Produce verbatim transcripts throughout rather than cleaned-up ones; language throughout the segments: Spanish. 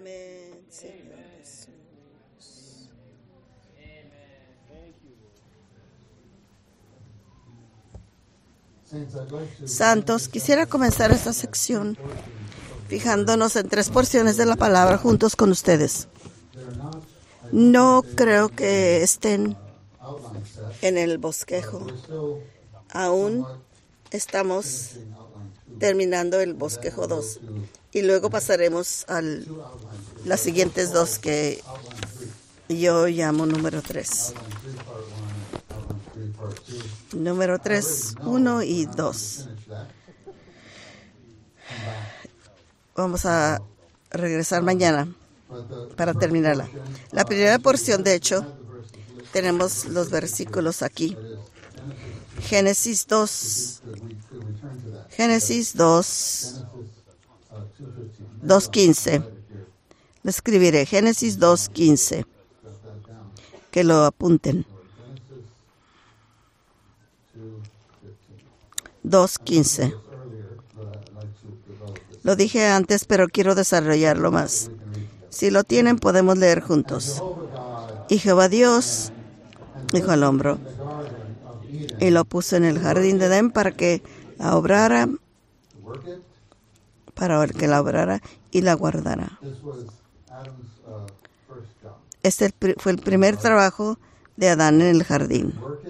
Amén, Señor Jesús. Santos, quisiera comenzar esta sección fijándonos en tres porciones de la palabra juntos con ustedes. No creo que estén en el bosquejo. Aún estamos terminando el bosquejo dos. Y luego pasaremos a las siguientes dos que yo llamo número tres. Número tres, uno y dos. Vamos a regresar mañana para terminarla. La primera porción, de hecho, tenemos los versículos aquí. Génesis dos. Génesis dos. dos quince. Lo escribiré. Génesis dos quince. Que lo apunten. dos quince. Lo dije antes, pero quiero desarrollarlo más. Si lo tienen, podemos leer juntos. Y Jehová Dios dijo al hombre, y lo puso en el jardín de Edén para que la obrara, para que la obrara y la guardara. Este fue el primer trabajo de Adán en el jardín,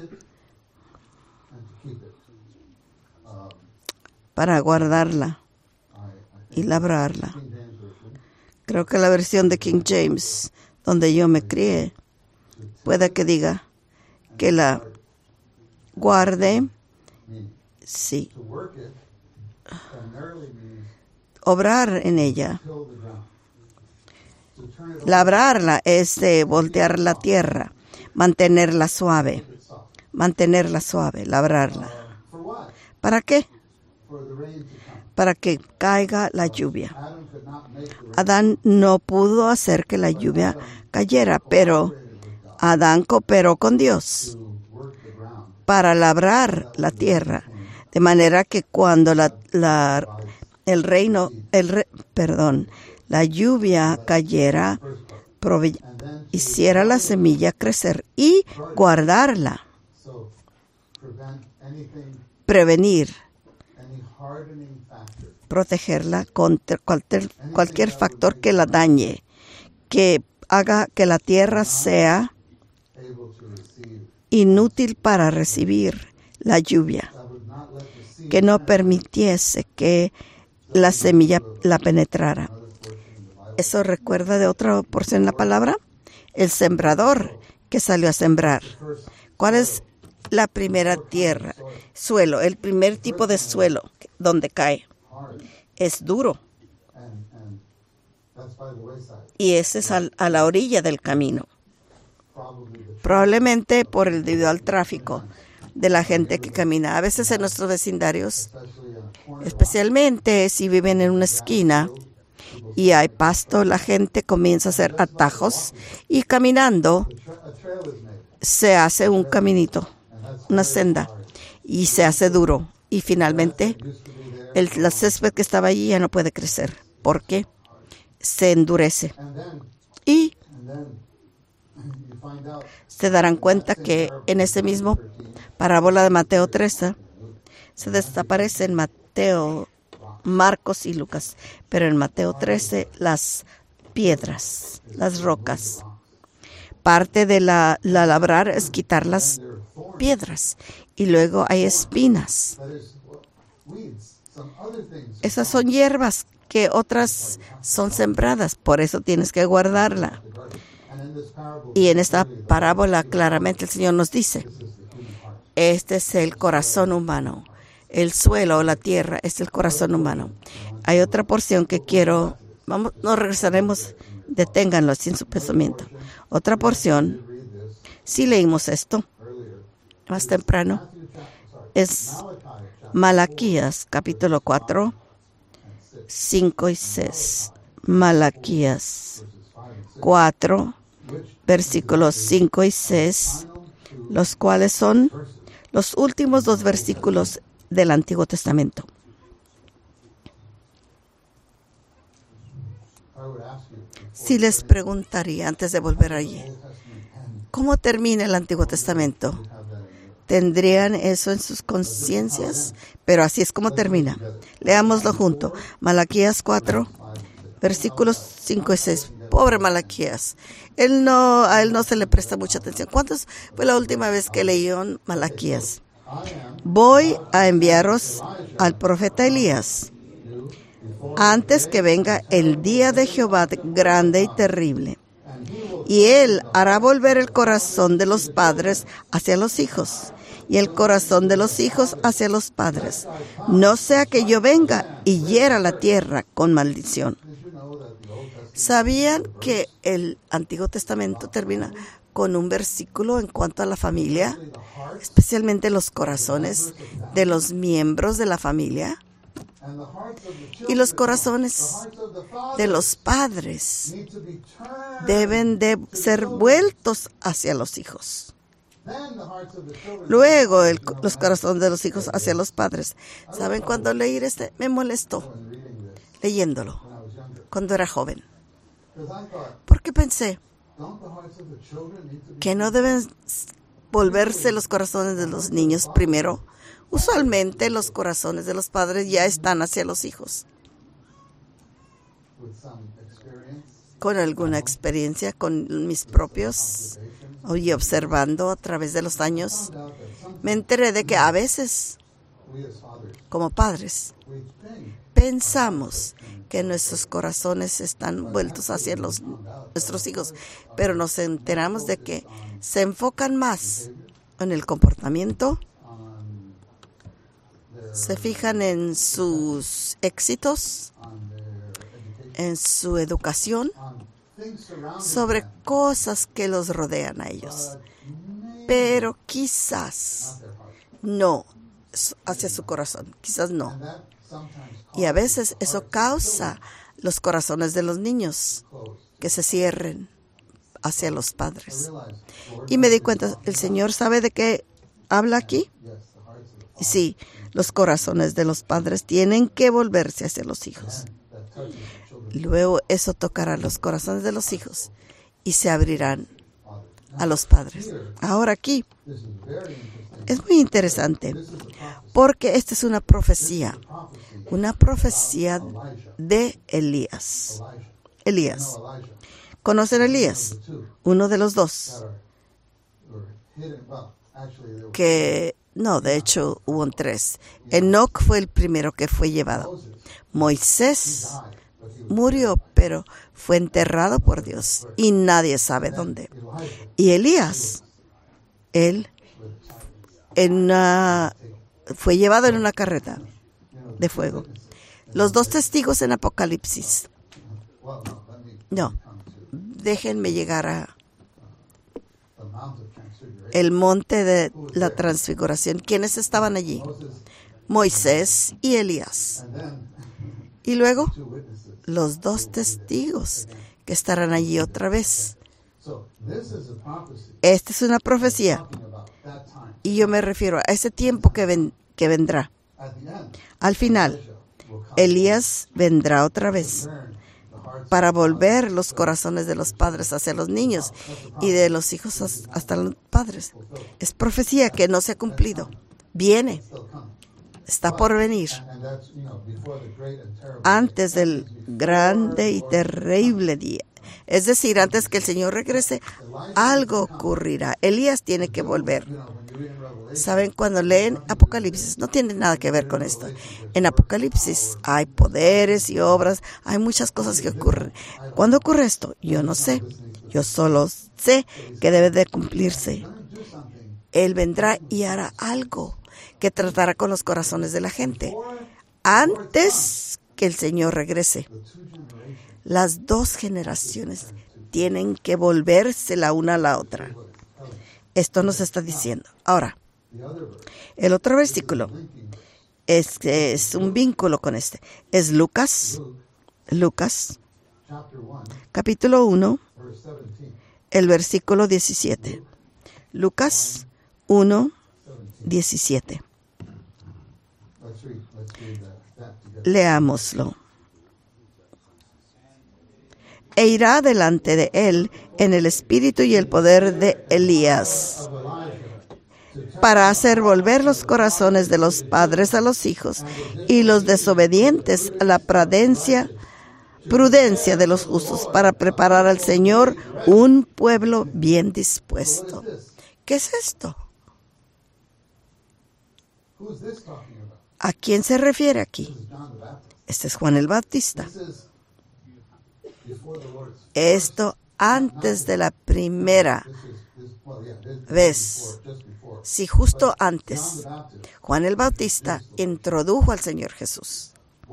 para guardarla y labrarla. Creo que la versión de King James, donde yo me crié, puede que diga que la guarde, sí, obrar en ella. Labrarla es de voltear la tierra, mantenerla suave, mantenerla suave, labrarla. ¿Para qué? Para que caiga la lluvia. Adán no pudo hacer que la lluvia cayera, pero Adán cooperó con Dios para labrar la tierra, de manera que cuando la, la el reino, el re, perdón, la lluvia cayera, prove, hiciera la semilla crecer y guardarla, prevenir, protegerla contra cualquier, cualquier factor que la dañe, que haga que la tierra sea inútil para recibir la lluvia, que no permitiese que la semilla la penetrara. ¿Eso recuerda de otra porción en la palabra? El sembrador que salió a sembrar. ¿Cuál es la primera tierra? Suelo, el primer tipo de suelo donde cae. Es duro. Y ese es al, a la orilla del camino. Probablemente por el debido al tráfico de la gente que camina. A veces en nuestros vecindarios, especialmente si viven en una esquina y hay pasto, la gente comienza a hacer atajos y caminando se hace un caminito, una senda, y se hace duro. Y finalmente el, la césped que estaba allí ya no puede crecer porque se endurece. Y se darán cuenta que en ese mismo parábola de Mateo trece se desaparecen Mateo, Marcos y Lucas, pero en Mateo trece las piedras, las rocas. Parte de la, la labrar es quitar las piedras y luego hay espinas. Esas son hierbas que otras son sembradas, por eso tienes que guardarla. Y en esta parábola claramente el Señor nos dice, este es el corazón humano. El suelo o la tierra es el corazón humano. Hay otra porción que quiero, vamos, nos regresaremos, deténganlo así en su pensamiento. Otra porción, si leímos esto más temprano, es Malaquías capítulo cuatro, cinco y seis. Malaquías cuatro, versículos cinco y seis, los cuales son los últimos dos versículos del Antiguo Testamento. Si les preguntaría antes de volver allí, ¿cómo termina el Antiguo Testamento? ¿Tendrían eso en sus conciencias? Pero así es como termina. Leámoslo junto. Malaquías cuatro, versículos cinco y seis. Pobre Malaquías. Él no, a él no se le presta mucha atención. ¿Cuándo fue la última vez que leyó Malaquías? Voy a enviaros al profeta Elías antes que venga el día de Jehová grande y terrible. Y él hará volver el corazón de los padres hacia los hijos, y el corazón de los hijos hacia los padres, no sea que yo venga y hiera la tierra con maldición. ¿Sabían que el Antiguo Testamento termina con un versículo en cuanto a la familia, especialmente los corazones de los miembros de la familia? Y los corazones de los padres deben de ser vueltos hacia los hijos. Luego el, los corazones de los hijos hacia los padres. ¿Saben cuándo leí este? Me molestó leyéndolo cuando era joven. Porque pensé que no deben volverse los corazones de los niños primero. Usualmente los corazones de los padres ya están hacia los hijos. Con alguna experiencia, con mis propios, y observando a través de los años, me enteré de que a veces, como padres, pensamos que nuestros corazones están vueltos hacia los, nuestros hijos, pero nos enteramos de que se enfocan más en el comportamiento, se fijan en sus éxitos, en su educación, sobre cosas que los rodean a ellos, pero quizás no hacia su corazón, quizás no. Y a veces eso causa los corazones de los niños que se cierren hacia los padres. Y me di cuenta, ¿el Señor sabe de qué habla aquí? Y sí, los corazones de los padres tienen que volverse hacia los hijos. Luego eso tocará los corazones de los hijos y se abrirán a los padres. Ahora aquí es muy interesante porque esta es una profecía, una profecía de Elías. Elías. ¿Conocen a Elías? Uno de los dos. Que No, de hecho hubo tres. Enoc fue el primero que fue llevado. Moisés murió, pero fue enterrado por Dios y nadie sabe dónde. Y Elías, él en una, fue llevado en una carreta de fuego. Los dos testigos en Apocalipsis. No, déjenme llegar a el monte de la transfiguración. ¿Quiénes estaban allí? Moisés y Elías. Y luego, los dos testigos que estarán allí otra vez. Esta es una profecía. Y yo me refiero a ese tiempo que, ven, que vendrá. Al final, Elías vendrá otra vez para volver los corazones de los padres hacia los niños y de los hijos hasta los padres. Es profecía que no se ha cumplido. Viene. Está por venir. Antes del grande y terrible día. Es decir, antes que el Señor regrese, algo ocurrirá. Elías tiene que volver. ¿Saben? Cuando leen Apocalipsis, no tiene nada que ver con esto. En Apocalipsis hay poderes y obras, hay muchas cosas que ocurren. ¿Cuándo ocurre esto? Yo no sé. Yo solo sé que debe de cumplirse. Él vendrá y hará algo que tratará con los corazones de la gente. Antes que el Señor regrese, las dos generaciones tienen que volverse la una a la otra. Esto nos está diciendo. Ahora, el otro versículo es, es un vínculo con este. Es Lucas, Lucas, capítulo uno, el versículo diecisiete. Lucas uno, diecisiete. Leámoslo. e irá delante de él en el espíritu y el poder de Elías, para hacer volver los corazones de los padres a los hijos y los desobedientes a la prudencia, prudencia de los justos, para preparar al Señor un pueblo bien dispuesto. ¿Qué es esto? ¿A quién se refiere aquí? Este es Juan el Bautista. Esto antes de la primera vez. Sí, justo antes. Juan el Bautista introdujo al Señor Jesús.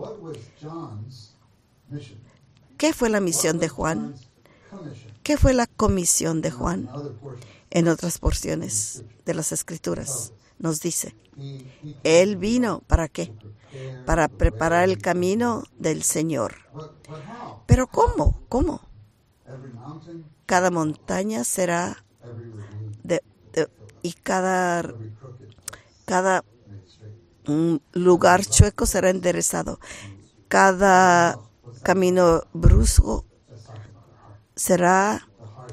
¿Qué fue la misión de Juan? ¿Qué fue la comisión de Juan? En otras porciones de las Escrituras nos dice, Él vino, ¿para qué? Para preparar el camino del Señor. ¿Pero cómo? ¿Cómo? Cada montaña será de, de, y cada, cada um, lugar chueco será enderezado. Cada camino brusco será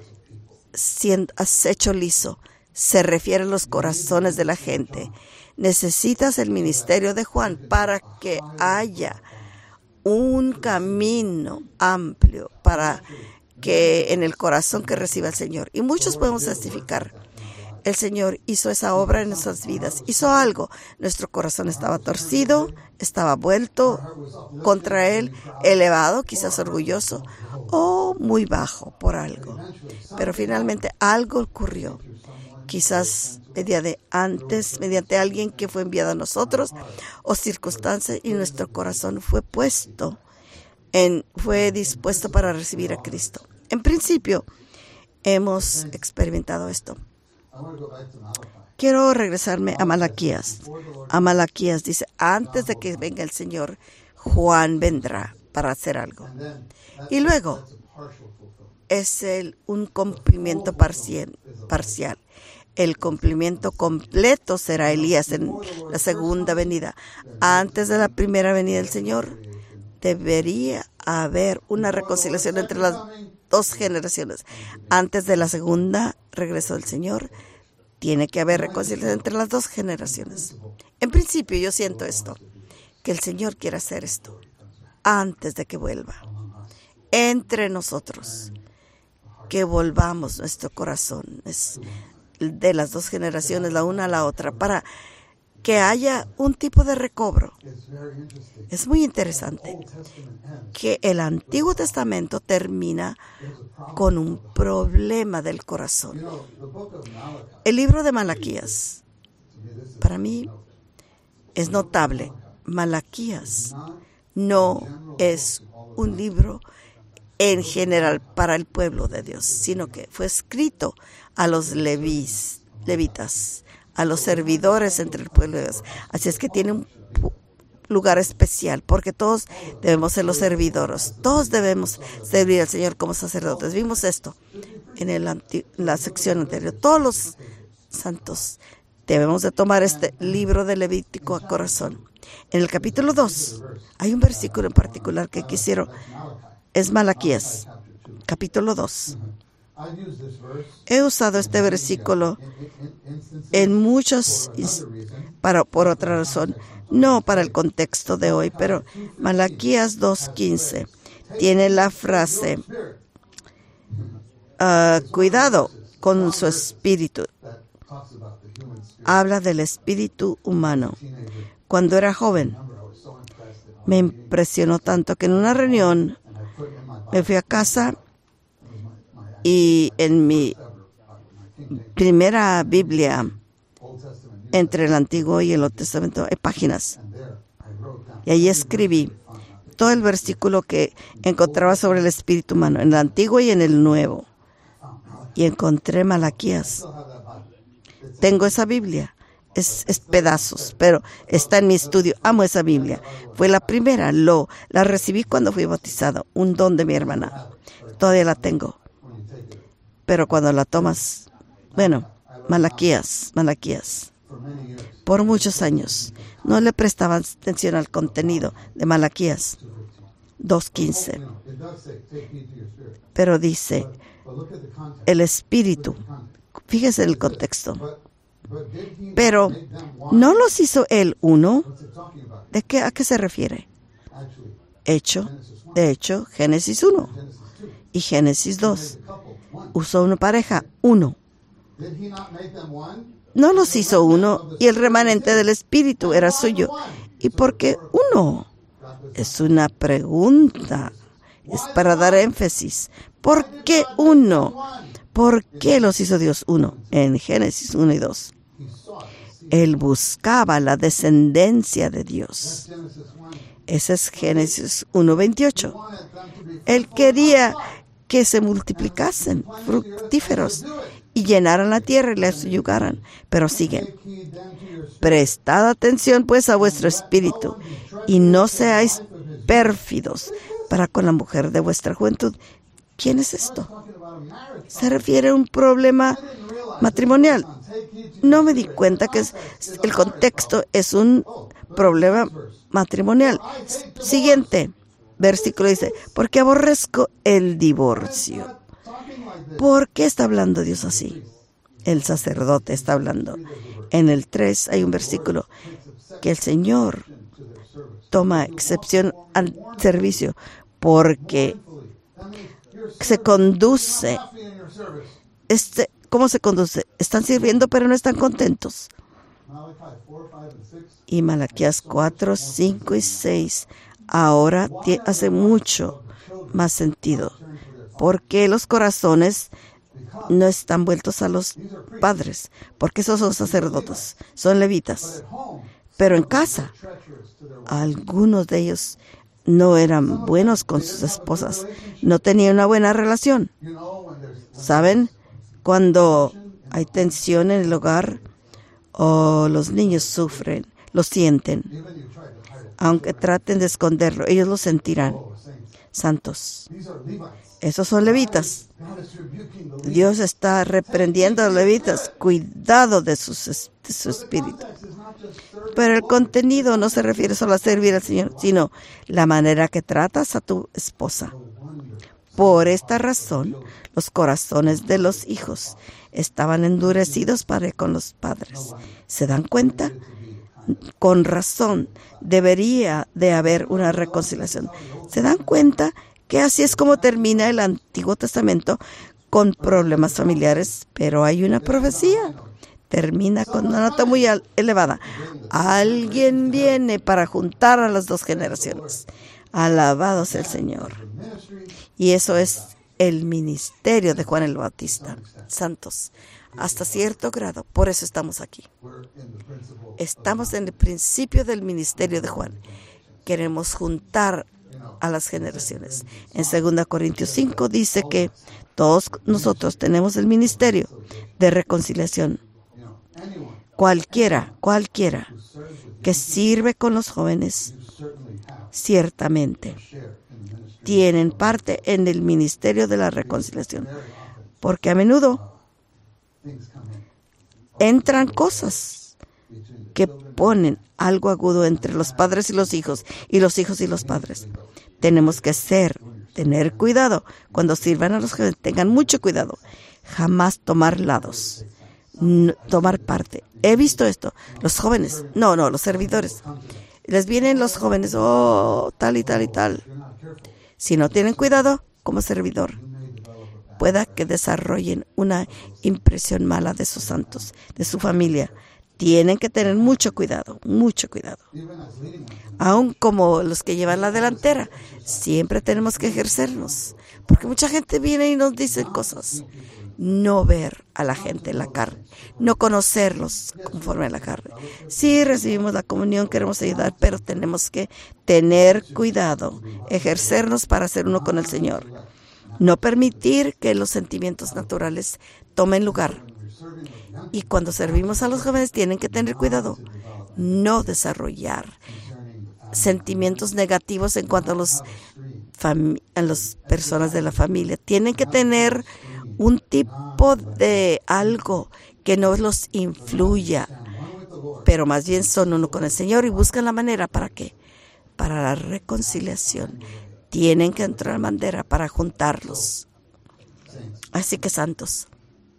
siendo hecho liso. Se refiere a los corazones de la gente. Necesitas el ministerio de Juan para que haya un camino amplio para que en el corazón que reciba el Señor. Y muchos podemos testificar. El Señor hizo esa obra en nuestras vidas. Hizo algo. Nuestro corazón estaba torcido, estaba vuelto contra Él, elevado, quizás orgulloso, o muy bajo por algo. Pero finalmente algo ocurrió. Quizás mediante antes, mediante alguien que fue enviado a nosotros, o circunstancias, y nuestro corazón fue puesto, en, fue dispuesto para recibir a Cristo. En principio, hemos experimentado esto. Quiero regresarme a Malaquías. A Malaquías dice, antes de que venga el Señor, Juan vendrá para hacer algo. Y luego, es el, un cumplimiento parcial, parcial. El cumplimiento completo será Elías en la segunda venida. Antes de la primera venida del Señor, debería haber una reconciliación entre las dos generaciones. Antes de la segunda regreso del Señor, tiene que haber reconciliación entre las dos generaciones. En principio, yo siento esto, que el Señor quiere hacer esto antes de que vuelva. Entre nosotros, que volvamos nuestro corazón de las dos generaciones, la una a la otra, para que haya un tipo de recobro. Es muy interesante que el Antiguo Testamento termina con un problema del corazón. El libro de Malaquías, para mí, es notable. Malaquías no es un libro en general para el pueblo de Dios, sino que fue escrito a los levis, levitas, a los servidores entre el pueblo de Dios. Así es que tiene un lugar especial, porque todos debemos ser los servidores, todos debemos servir al Señor como sacerdotes. Vimos esto en, el anti- en la sección anterior. Todos los santos debemos de tomar este libro de Levítico a corazón. En el capítulo dos hay un versículo en particular que quisieron, es Malaquías, capítulo dos. He usado este versículo en muchos, para, por otra razón, no para el contexto de hoy, pero Malaquías dos quince tiene la frase, uh, cuidado con su espíritu. Habla del espíritu humano. Cuando era joven, me impresionó tanto que en una reunión me fui a casa y en mi primera Biblia, entre el Antiguo y el Nuevo Testamento, hay páginas. Y ahí escribí todo el versículo que encontraba sobre el espíritu humano, en el Antiguo y en el Nuevo. Y encontré Malaquías. Tengo esa Biblia. Es, es pedazos, pero está en mi estudio. Amo esa Biblia. Fue la primera, lo, la recibí cuando fui bautizado, un don de mi hermana. Todavía la tengo. Pero cuando la tomas, bueno, Malaquías, Malaquías. Por muchos años no le prestaban atención al contenido de Malaquías. dos quince. Pero dice, el Espíritu. Fíjese el contexto. Pero, ¿no los hizo Él uno? ¿De qué, a qué se refiere? Hecho, de hecho, Génesis uno y Génesis dos. Usó una pareja, uno. No los hizo uno y el remanente del Espíritu era suyo. ¿Y por qué uno? Es una pregunta. Es para dar énfasis. ¿Por qué uno? ¿Por qué los hizo Dios uno? En Génesis uno y dos. Él buscaba la descendencia de Dios. Ese es Génesis uno veintiocho. Él quería que se multiplicasen, fructíferos, y llenaran la tierra y la subyugaran. Pero siguen. Prestad atención pues a vuestro espíritu, y no seáis pérfidos para con la mujer de vuestra juventud. ¿Quién es esto? Se refiere a un problema matrimonial. No me di cuenta que es, el contexto es un problema matrimonial. Siguiente versículo dice, porque aborrezco el divorcio. ¿Por qué está hablando Dios así? El sacerdote está hablando. En el tres hay un versículo que el Señor toma excepción al servicio porque se conduce. Este, ¿Cómo se conduce? Están sirviendo pero no están contentos. Y Malaquías cuatro, cinco y seis ahora hace mucho más sentido. Porque los corazones no están vueltos a los padres, porque esos son sacerdotes, son levitas. Pero en casa, algunos de ellos no eran buenos con sus esposas, no tenían una buena relación. ¿Saben? Cuando hay tensión en el hogar o los niños sufren, lo sienten. Aunque traten de esconderlo, ellos lo sentirán. Santos. Esos son levitas. Dios está reprendiendo a los levitas. Cuidado de, sus, de su espíritu. Pero el contenido no se refiere solo a servir al Señor, sino la manera que tratas a tu esposa. Por esta razón, los corazones de los hijos estaban endurecidos para con los padres. ¿Se dan cuenta? Con razón, debería de haber una reconciliación. ¿Se dan cuenta que así es como termina el Antiguo Testamento con problemas familiares? Pero hay una profecía. Termina con una nota muy elevada. Alguien viene para juntar a las dos generaciones. Alabado sea el Señor. Y eso es el ministerio de Juan el Bautista. Santos, hasta cierto grado, por eso estamos aquí. Estamos en el principio del ministerio de Juan. Queremos juntar a las generaciones. En segunda Corintios cinco dice que todos nosotros tenemos el ministerio de reconciliación. Cualquiera, cualquiera que sirve con los jóvenes, ciertamente tienen parte en el ministerio de la reconciliación. Porque a menudo entran cosas que ponen algo agudo entre los padres y los hijos, y los hijos y los padres. Tenemos que ser, tener cuidado. Cuando sirvan a los jóvenes, tengan mucho cuidado. Jamás tomar lados, no, tomar parte. He visto esto. Los jóvenes, no, no, los servidores. Les vienen los jóvenes, oh, tal y tal y tal. Si no tienen cuidado, como servidor, pueda que desarrollen una impresión mala de sus santos, de su familia. Tienen que tener mucho cuidado, mucho cuidado. Aún como los que llevan la delantera, siempre tenemos que ejercernos. Porque mucha gente viene y nos dice cosas. No ver a la gente en la carne, no conocerlos conforme a la carne. Sí recibimos la comunión, queremos ayudar, pero tenemos que tener cuidado, ejercernos para ser uno con el Señor. No permitir que los sentimientos naturales tomen lugar. Y cuando servimos a los jóvenes tienen que tener cuidado, no desarrollar sentimientos negativos en cuanto a los fami- a las personas de la familia. Tienen que tener un tipo de algo que no los influya, pero más bien son uno con el Señor y buscan la manera. ¿Para qué? Para la reconciliación. tienen que entrar a bandera para juntarlos. Así que, santos,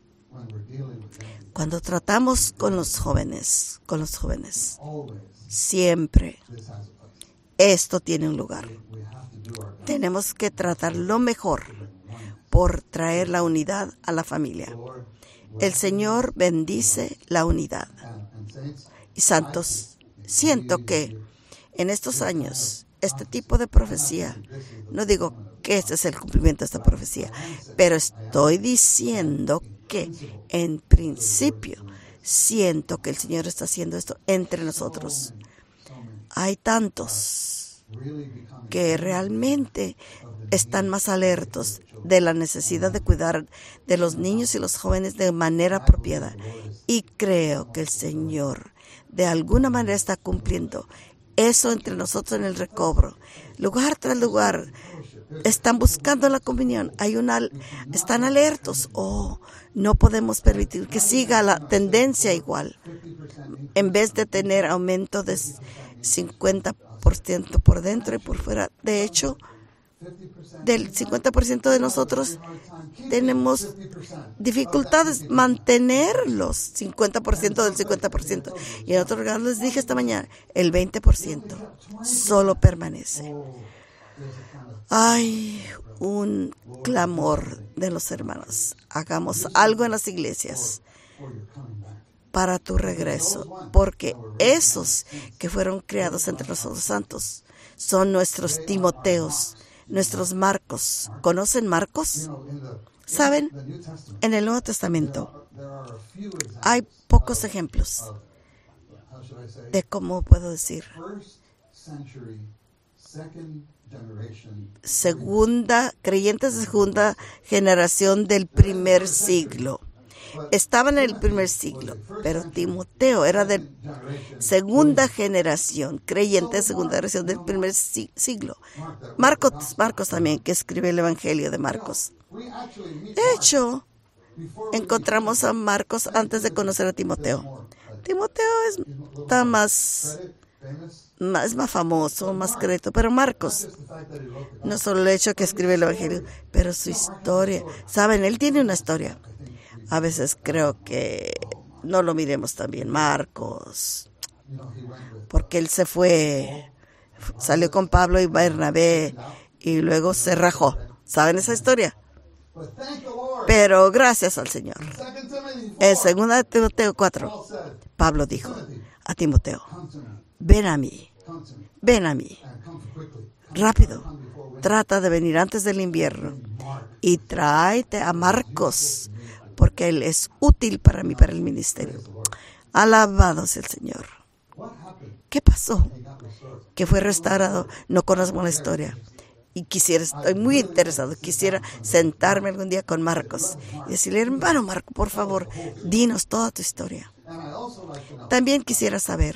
cuando tratamos con los jóvenes, con los jóvenes, siempre esto tiene un lugar. Tenemos que tratar lo mejor por traer la unidad a la familia. El Señor bendice la unidad. Y santos, siento que en estos años, este tipo de profecía, no digo que este es el cumplimiento de esta profecía, pero estoy diciendo que en principio siento que el Señor está haciendo esto entre nosotros. Hay tantos que realmente están más alertos de la necesidad de cuidar de los niños y los jóvenes de manera apropiada. Y creo que el Señor de alguna manera está cumpliendo eso entre nosotros en el recobro. Lugar tras lugar están buscando la comunión. Hay una, están alertos. Oh, no podemos permitir que siga la tendencia igual. En vez de tener aumento de cincuenta por ciento por dentro y por fuera. De hecho, del cincuenta por ciento de nosotros tenemos dificultades mantenerlos, cincuenta por ciento del cincuenta por ciento. Y en otro lugar les dije esta mañana, el veinte por ciento solo permanece. Hay un clamor de los hermanos. Hagamos algo en las iglesias para tu regreso, porque esos que fueron creados entre nosotros santos son nuestros Timoteos, nuestros Marcos. ¿Conocen Marcos? ¿Saben? En el Nuevo Testamento hay pocos ejemplos de cómo puedo decir segunda, creyentes de segunda generación del primer siglo. Estaban en el primer siglo, pero Timoteo era de segunda generación, creyente de segunda generación del primer siglo. Marcos, Marcos también, que escribe el Evangelio de Marcos. De hecho, encontramos a Marcos antes de conocer a Timoteo. Timoteo es, está más, más, es más famoso, más crédito, pero Marcos, no solo el hecho que escribe el Evangelio, pero su historia. Saben, él tiene una historia. A veces creo que no lo miremos también, Marcos, porque él se fue, salió con Pablo y Bernabé y luego se rajó. ¿Saben esa historia? Pero gracias al Señor. En segunda de Timoteo cuatro, Pablo dijo a Timoteo, ven a mí, ven a mí, rápido, trata de venir antes del invierno y tráete a Marcos, porque él es útil para mí, para el ministerio. Alabado sea el Señor. ¿Qué pasó? Que fue restaurado. No conozco la historia. Y quisiera, estoy muy interesado, quisiera sentarme algún día con Marcos y decirle, hermano Marco, por favor, dinos toda tu historia. También quisiera saber,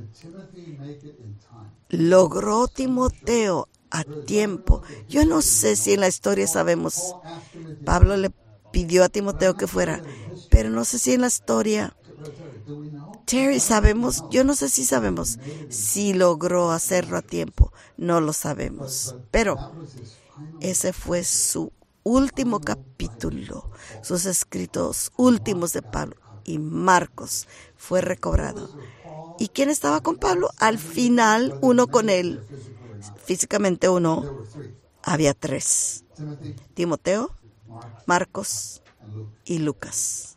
¿logró Timoteo a tiempo? Yo no sé si en la historia sabemos, Pablo le pidió a Timoteo que fuera, pero no sé si en la historia, Terry, sabemos, yo no sé si sabemos si logró hacerlo a tiempo, no lo sabemos, pero ese fue su último capítulo, sus escritos últimos de Pablo, y Marcos fue recobrado. ¿Y quién estaba con Pablo? Al final, uno con él, físicamente uno, había tres, Timoteo, Marcos y Lucas.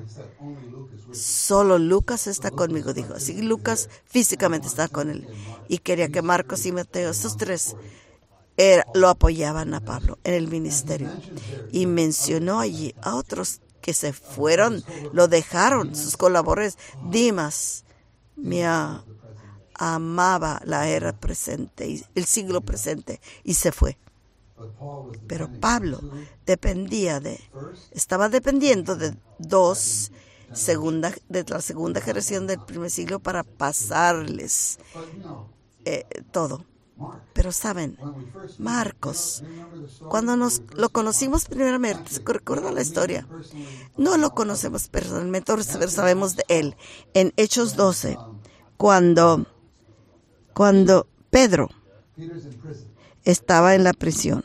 Solo Lucas está conmigo, dijo. Así que Lucas físicamente está con él. Y quería que Marcos y Mateo, estos tres, era, lo apoyaban a Pablo en el ministerio. Y mencionó allí a otros que se fueron, lo dejaron, sus colaboradores. Dimas me a, amaba la era presente, el siglo presente, y se fue. Pero Pablo dependía de, estaba dependiendo de dos, segunda, de la segunda generación del primer siglo para pasarles eh, todo. Pero saben, Marcos, cuando nos lo conocimos primeramente, recuerda la historia, no lo conocemos personalmente, pero sabemos de él. En Hechos doce, cuando, cuando Pedro estaba en la prisión.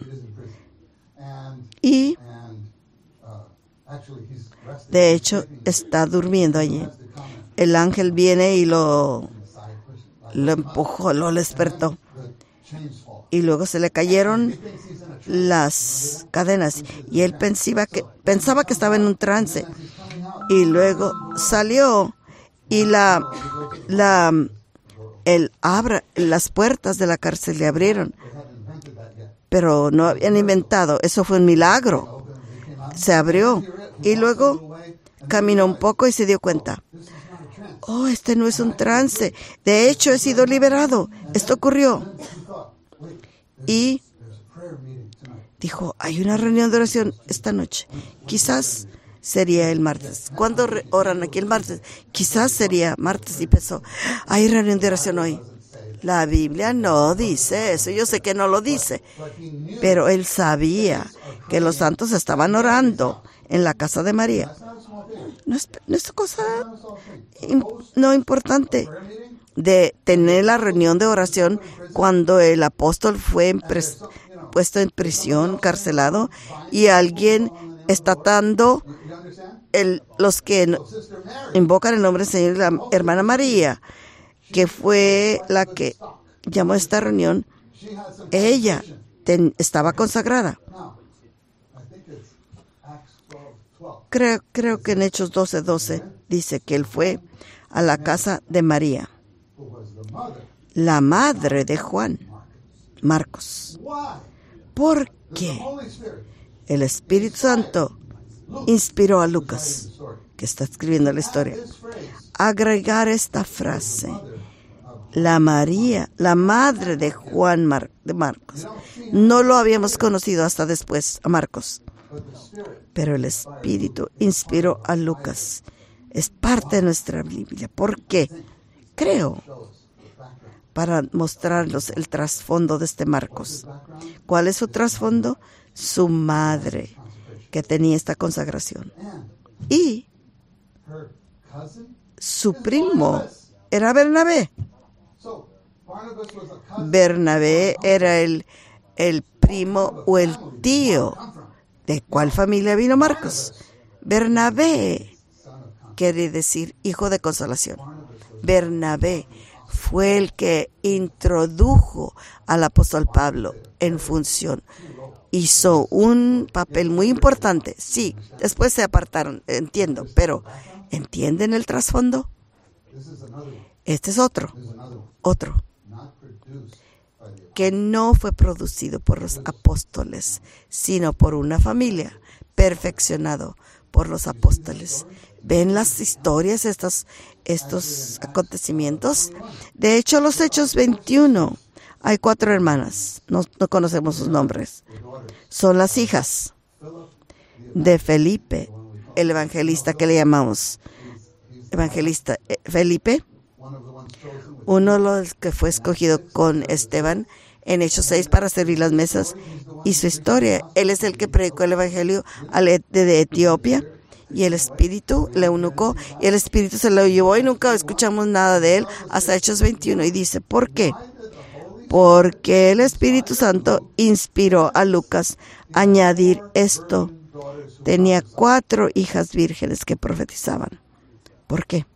Y, de hecho, está durmiendo allí. El ángel viene y lo, lo empujó, lo despertó. Y luego se le cayeron las cadenas. Y él pensaba que, pensaba que estaba en un trance. Y luego salió y la, la, el abra, las puertas de la cárcel le abrieron. Pero no habían inventado. Eso fue un milagro. Se abrió. Y luego caminó un poco y se dio cuenta. Oh, este no es un trance. De hecho, he sido liberado. Esto ocurrió. Y dijo, hay una reunión de oración esta noche. Quizás sería el martes. ¿Cuándo oran aquí el martes? Quizás sería martes. Y pensó, hay reunión de oración hoy. La Biblia no dice eso. Yo sé que no lo dice. Pero él sabía que los santos estaban orando en la casa de María. No es, no es cosa no importante de tener la reunión de oración cuando el apóstol fue en pres, puesto en prisión, carcelado, y alguien está dando el, los que invocan el nombre del Señor, la hermana María, que fue la que llamó a esta reunión. Ella ten, estaba consagrada. Creo, creo que en Hechos doce doce dice que él fue a la casa de María, la madre de Juan, Marcos. ¿Por qué el Espíritu Santo inspiró a Lucas, que está escribiendo la historia, a agregar esta frase? La María, la madre de Juan Mar- de Marcos. No lo habíamos conocido hasta después a Marcos. Pero el Espíritu inspiró a Lucas. Es parte de nuestra Biblia. ¿Por qué? Creo, para mostrarnos el trasfondo de este Marcos. ¿Cuál es su trasfondo? Su madre, que tenía esta consagración. Y su primo era Bernabé. Bernabé era el, el primo o el tío. ¿De cuál familia vino Marcos? Bernabé quiere decir hijo de consolación. Bernabé fue el que introdujo al apóstol Pablo en función. Hizo un papel muy importante. Sí, después se apartaron, entiendo, pero ¿entienden el trasfondo? Este es otro, otro, que no fue producido por los apóstoles, sino por una familia, perfeccionado por los apóstoles. ¿Ven las historias, estos, estos acontecimientos? De hecho, los Hechos veintiuno, hay cuatro hermanas, no, no conocemos sus nombres. Son las hijas de Felipe, el evangelista que le llamamos. Evangelista eh, Felipe, uno de los que fue escogido con Esteban en Hechos seis para servir las mesas, y su historia. Él es el que predicó el evangelio de Etiopía, y el espíritu le eunucó, y el espíritu se lo llevó, y nunca escuchamos nada de él hasta Hechos veintiuno. Y dice, ¿por qué? Porque el Espíritu Santo inspiró a Lucas a añadir esto. Tenía cuatro hijas vírgenes que profetizaban. ¿Por qué?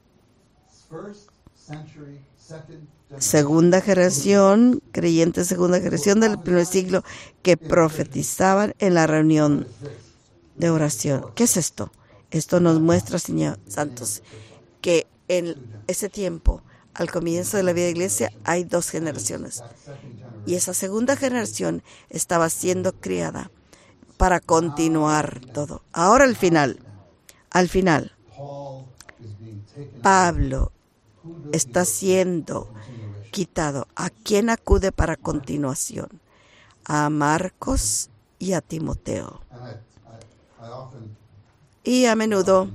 Segunda generación, creyentes segunda generación del primer siglo, que profetizaban en la reunión de oración. ¿Qué es esto? Esto nos muestra, Señor Santos, que en ese tiempo, al comienzo de la vida de la iglesia, hay dos generaciones. Y esa segunda generación estaba siendo criada para continuar todo. Ahora al final, al final, Pablo está siendo quitado. ¿A quién acude para continuación? A Marcos y a Timoteo. Y a menudo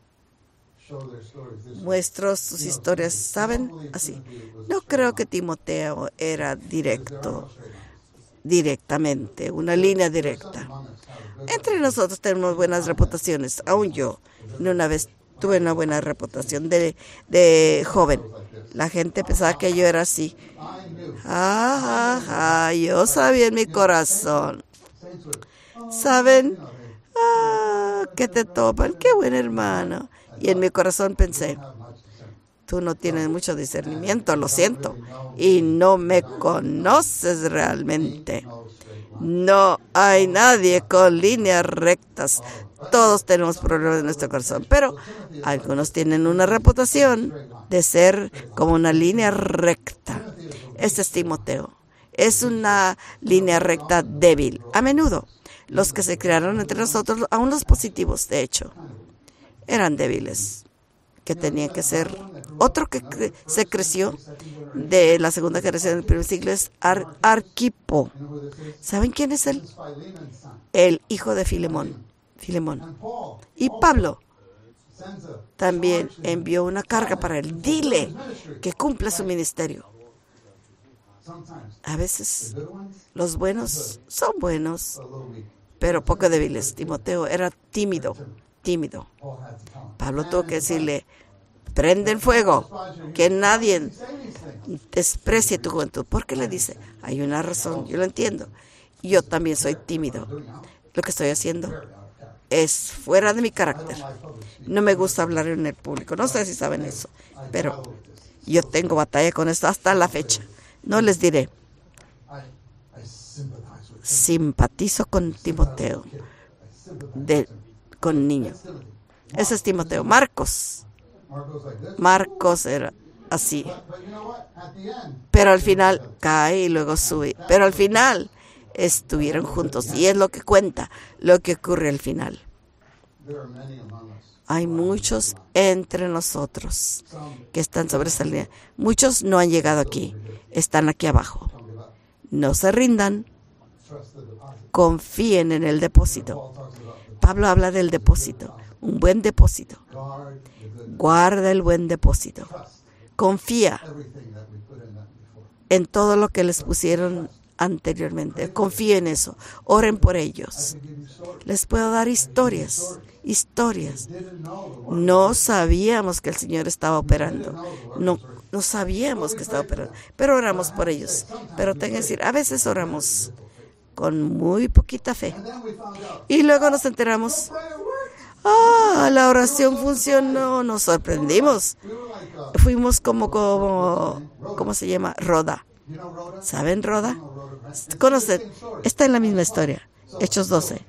muestro sus historias, ¿saben? Así. No creo que Timoteo era directo, directamente, una línea directa. Entre nosotros tenemos buenas reputaciones. Aún yo, una vez tuve una buena reputación de, de joven. La gente pensaba que yo era así. Ah, ah, ah, yo sabía en mi corazón. ¿Saben? Ah, que te topan. Qué buen hermano. Y en mi corazón pensé, tú no tienes mucho discernimiento, lo siento. Y no me conoces realmente. No hay nadie con líneas rectas. Todos tenemos problemas en nuestro corazón, pero algunos tienen una reputación de ser como una línea recta. Este es Timoteo. Es una línea recta débil. A menudo, los que se crearon entre nosotros, aún los positivos, de hecho, eran débiles, que tenían que ser. Otro que cre- se creció de la segunda generación del primer siglo es Ar- Arquipo. ¿Saben quién es él? El hijo de Filemón. Filemón. Y Pablo también envió una carga para él. Dile que cumpla su ministerio. A veces los buenos son buenos, pero poco débiles. Timoteo era tímido, tímido. Pablo tuvo que decirle, prende el fuego, que nadie desprecie tu juventud. ¿Por qué le dice? Hay una razón, yo lo entiendo. Yo también soy tímido. Lo que estoy haciendo es fuera de mi carácter. No me gusta hablar en el público. No sé si saben eso, pero yo tengo batalla con esto hasta la fecha. No les diré. Simpatizo con Timoteo, de, con niño. Ese es Timoteo. Marcos. Marcos era así. Pero al final cae y luego sube. Pero al final estuvieron juntos. Y es lo que cuenta, lo que ocurre al final. Hay muchos entre nosotros que están sobresaliendo. Muchos no han llegado aquí. Están aquí abajo. No se rindan. Confíen en el depósito. Pablo habla del depósito. Un buen depósito. Guarda el buen depósito. Confía en todo lo que les pusieron anteriormente. Confía en eso. Oren por ellos. Les puedo dar historias. Historias. No sabíamos que el Señor estaba operando. No, no sabíamos que estaba operando. Pero oramos por ellos. Pero tengo que decir, a veces oramos con muy poquita fe. Y luego nos enteramos, ah, la oración funcionó, nos sorprendimos. Fuimos como, como, ¿cómo se llama? Roda. ¿Saben Roda? ¿Conocen? Está en la misma historia. Hechos doce.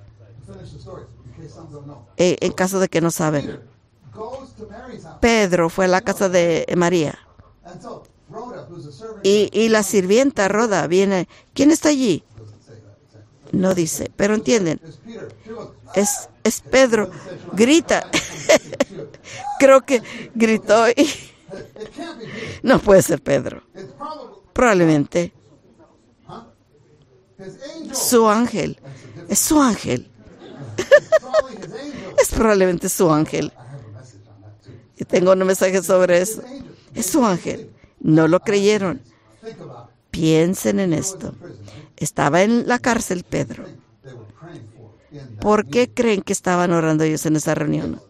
Eh, en caso de que no saben. Pedro fue a la casa de María. Y, y la sirvienta Roda viene. ¿Quién está allí? No dice, pero entienden. Es, es Pedro. Grita. Creo que gritó y... No puede ser Pedro. Probablemente. Su ángel. Es su ángel. Es probablemente su ángel. Y tengo un mensaje sobre eso. Es su ángel. No lo creyeron. Piensen en esto. Estaba en la cárcel Pedro. ¿Por qué creen que estaban orando ellos en esa reunión?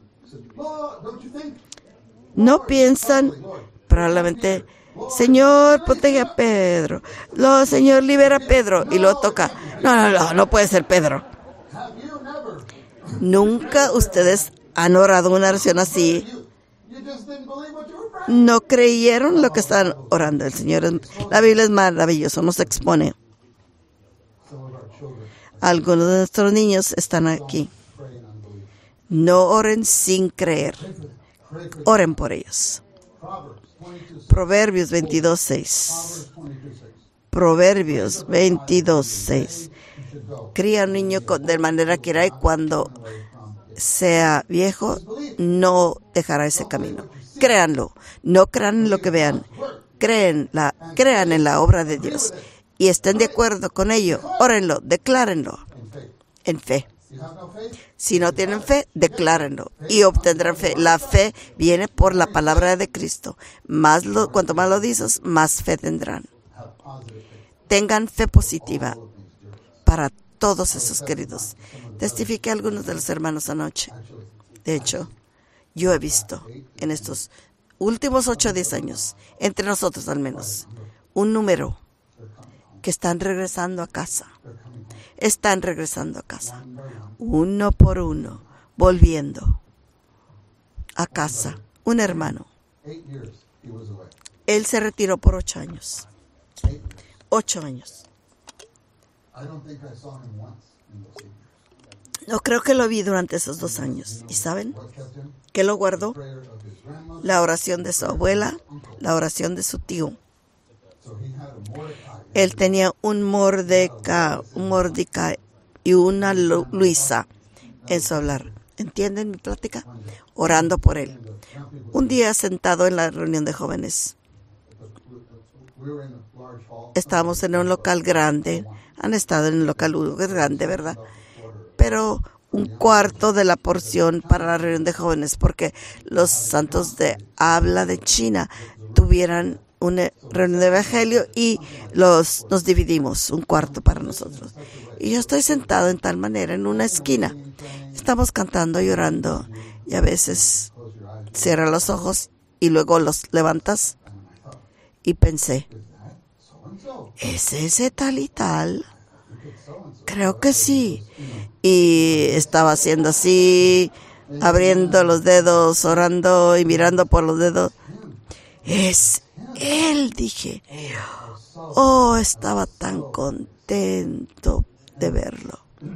No piensan, probablemente, Señor, protege a Pedro. No, Señor, libera a Pedro. Y luego toca. No, no, no, no puede ser Pedro. Nunca ustedes han orado una oración así. No creyeron lo que estaban orando. El Señor, es, la Biblia es maravillosa, nos expone. Algunos de nuestros niños están aquí. No oren sin creer. Oren por ellos. Proverbios veintidós seis. Proverbios veintidós seis. Cría un niño de manera que irá y cuando sea viejo no dejará ese camino. Créanlo. No crean en lo que vean. Creen la, crean en la obra de Dios. Y estén de acuerdo con ello. Órenlo. Declárenlo. En fe. Si no tienen fe, declárenlo y obtendrán fe. La fe viene por la palabra de Cristo. Más lo, cuanto más lo dices, más fe tendrán. Tengan fe positiva para todos esos queridos. Testifiqué a algunos de los hermanos anoche. De hecho, yo he visto en estos últimos ocho o diez años, entre nosotros al menos, un número que están regresando a casa. Están regresando a casa. Uno por uno, volviendo a casa. Un hermano. Él se retiró por ocho años. Ocho años. No creo que lo vi durante esos dos años. ¿Y saben qué lo guardó? La oración de su abuela, la oración de su tío. Él tenía un Mordecai, un Mordecai y una Lu- Luisa en su hablar. ¿Entienden mi plática? Orando por él. Un día sentado en la reunión de jóvenes, estábamos en un local grande. Han estado en un local grande, ¿verdad? Pero un cuarto de la porción para la reunión de jóvenes, porque los santos de habla de China tuvieran una reunión de evangelio y los nos dividimos, un cuarto para nosotros. Y yo estoy sentado en tal manera en una esquina. Estamos cantando y orando, y a veces cierras los ojos y luego los levantas, y pensé, ¿es ese tal y tal? Creo que sí. Y estaba haciendo así, abriendo los dedos, orando y mirando por los dedos. Es él, dije. Oh, estaba tan contento de verlo.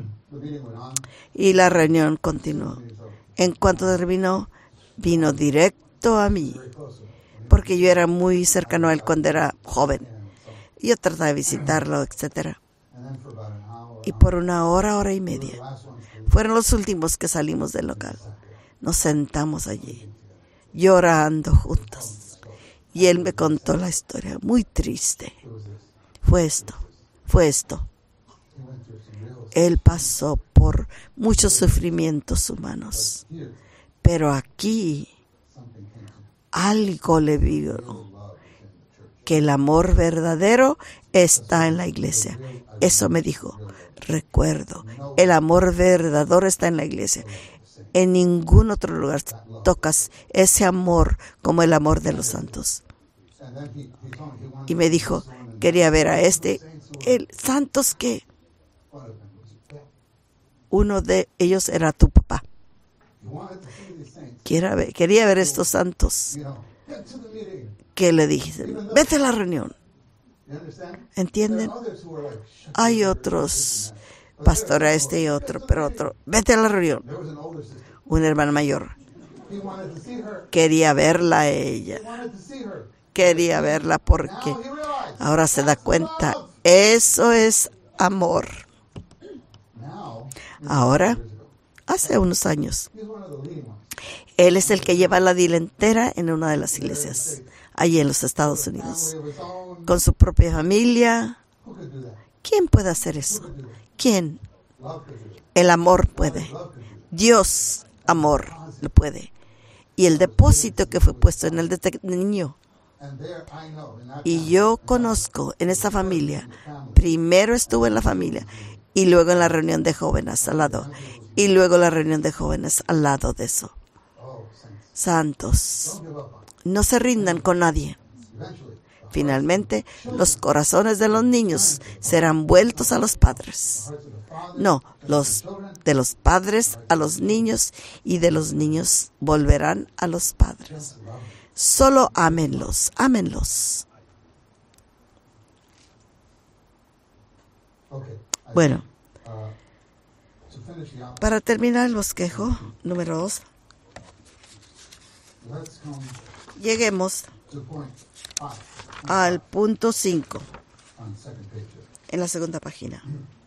Y la reunión continuó. En cuanto terminó, vino directo a mí, porque yo era muy cercano a él cuando era joven. Yo trataba de visitarlo, etcétera. Y por una hora, hora y media, fueron los últimos que salimos del local. Nos sentamos allí, llorando juntos. Y él me contó la historia, muy triste. Fue esto, fue esto. Él pasó por muchos sufrimientos humanos, pero aquí algo le vio, que el amor verdadero está en la iglesia. Eso me dijo. Recuerdo, el amor verdadero está en la iglesia. En ningún otro lugar tocas ese amor como el amor de los santos. Y me dijo, quería ver a este, el santos que uno de ellos era tu papá. Quería ver, quería ver estos santos. Que le dije, vete a la reunión. ¿Entienden? Hay otros, pastor a este y otro, pero otro. Vete a la reunión. Un hermano mayor. Quería verla a ella. Quería verla porque ahora se da cuenta. Eso es amor. Ahora, hace unos años, él es el que lleva la delantera en una de las iglesias, allí en los Estados Unidos, con su propia familia. ¿Quién puede hacer eso? ¿Quién? El amor puede. Dios, amor, lo puede. Y el depósito que fue puesto en el de este niño. Y yo conozco en esa familia, primero estuve en la familia, y luego en la reunión de jóvenes al lado, y luego la reunión de jóvenes al lado de eso. Santos, no se rindan con nadie. Finalmente, los corazones de los niños serán vueltos a los padres. No, los de los padres a los niños y de los niños volverán a los padres. Solo ámenlos, ámenlos. Bueno, para terminar el bosquejo número dos, lleguemos al punto cinco en la segunda página.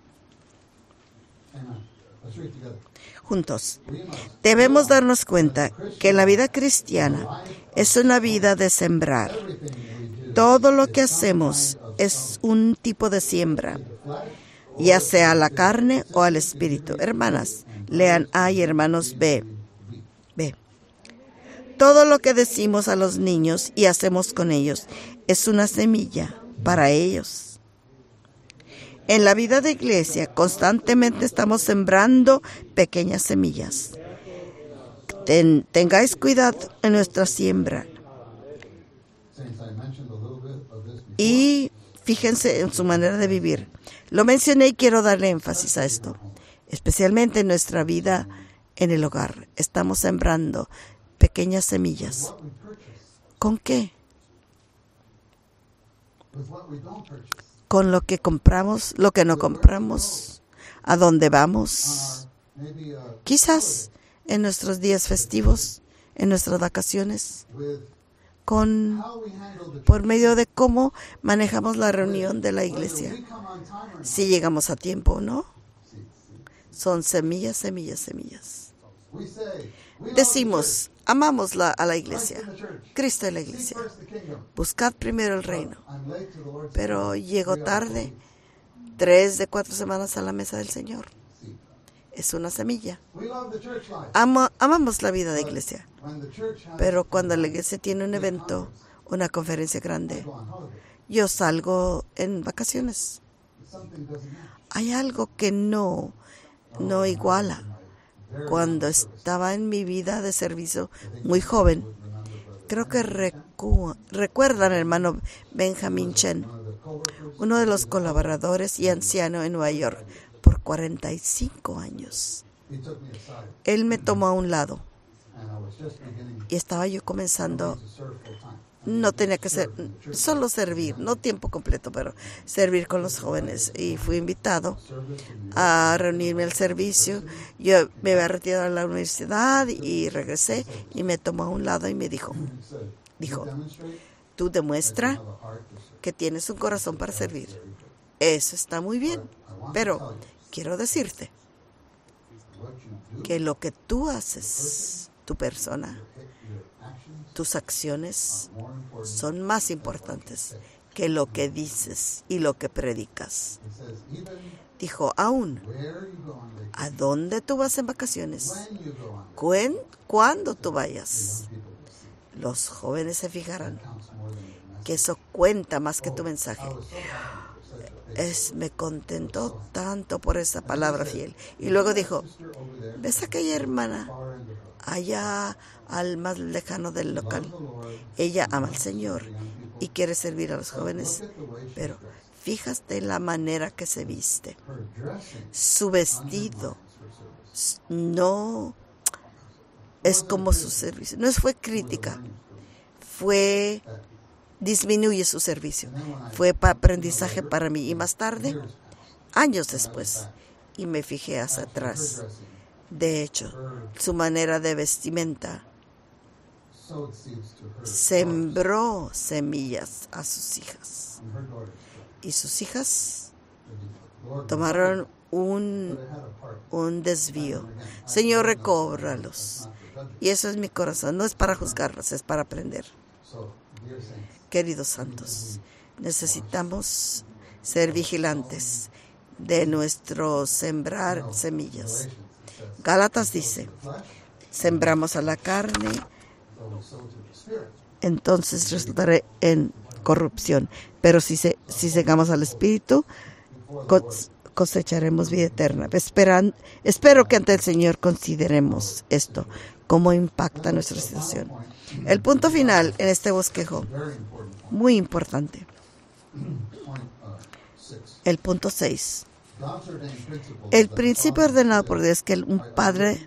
Juntos. Debemos darnos cuenta que la vida cristiana es una vida de sembrar. Todo lo que hacemos es un tipo de siembra, ya sea a la carne o al espíritu. Hermanas, lean A y hermanos B. B. Todo lo que decimos a los niños y hacemos con ellos es una semilla para ellos. En la vida de iglesia constantemente estamos sembrando pequeñas semillas. Ten, tengáis cuidado en nuestra siembra. Y fíjense en su manera de vivir. Lo mencioné y quiero darle énfasis a esto, especialmente en nuestra vida en el hogar. Estamos sembrando pequeñas semillas. ¿Con qué? Con lo que compramos, lo que no compramos, a dónde vamos. Quizás en nuestros días festivos, en nuestras vacaciones, con por medio de cómo manejamos la reunión de la iglesia. Si llegamos a tiempo o no. Son semillas, semillas, semillas. Decimos, amamos la, a la iglesia, Cristo es la iglesia. Buscad primero el reino. Pero llego tarde, tres de cuatro semanas a la mesa del Señor. Es una semilla. Amo, amamos la vida de iglesia. Pero cuando la iglesia tiene un evento, una conferencia grande, yo salgo en vacaciones. Hay algo que no, no iguala. Cuando estaba en mi vida de servicio muy joven, creo que recu- recuerdan al hermano Benjamin Chen, uno de los colaboradores y anciano en Nueva York por cuarenta y cinco años. Él me tomó a un lado y estaba yo comenzando. No tenía que ser, solo servir, no tiempo completo, pero servir con los jóvenes. Y fui invitado a reunirme al servicio. Yo me había retirado a la universidad y regresé y me tomó a un lado y me dijo, dijo, tú demuestra que tienes un corazón para servir. Eso está muy bien, pero quiero decirte que lo que tú haces, tu persona, tus acciones son más importantes que lo que dices y lo que predicas. Dijo, aún, ¿a dónde tú vas en vacaciones? ¿Cuén, ¿Cuándo tú vayas? Los jóvenes se fijarán que eso cuenta más que tu mensaje. Es, me contentó tanto por esa palabra fiel. Y luego dijo, ¿ves a aquella hermana allá al más lejano del local? Ella ama al Señor y quiere servir a los jóvenes, pero fíjate en la manera que se viste. Su vestido no es como su servicio. No fue crítica, fue disminuye su servicio. Fue para aprendizaje para mí. Y más tarde, años después, y me fijé hacia atrás. De hecho, su manera de vestimenta sembró semillas a sus hijas. Y sus hijas tomaron un, un desvío. Señor, recóbralos. Y eso es mi corazón. No es para juzgarlos, es para aprender. Queridos santos, necesitamos ser vigilantes de nuestro sembrar semillas. Gálatas dice, sembramos a la carne, entonces resultará en corrupción. Pero si, se, si segamos al Espíritu, cosecharemos vida eterna. Esperan, espero que ante el Señor consideremos esto, cómo impacta nuestra situación. El punto final en este bosquejo, muy importante. El punto seis. El principio ordenado por Dios es que un padre,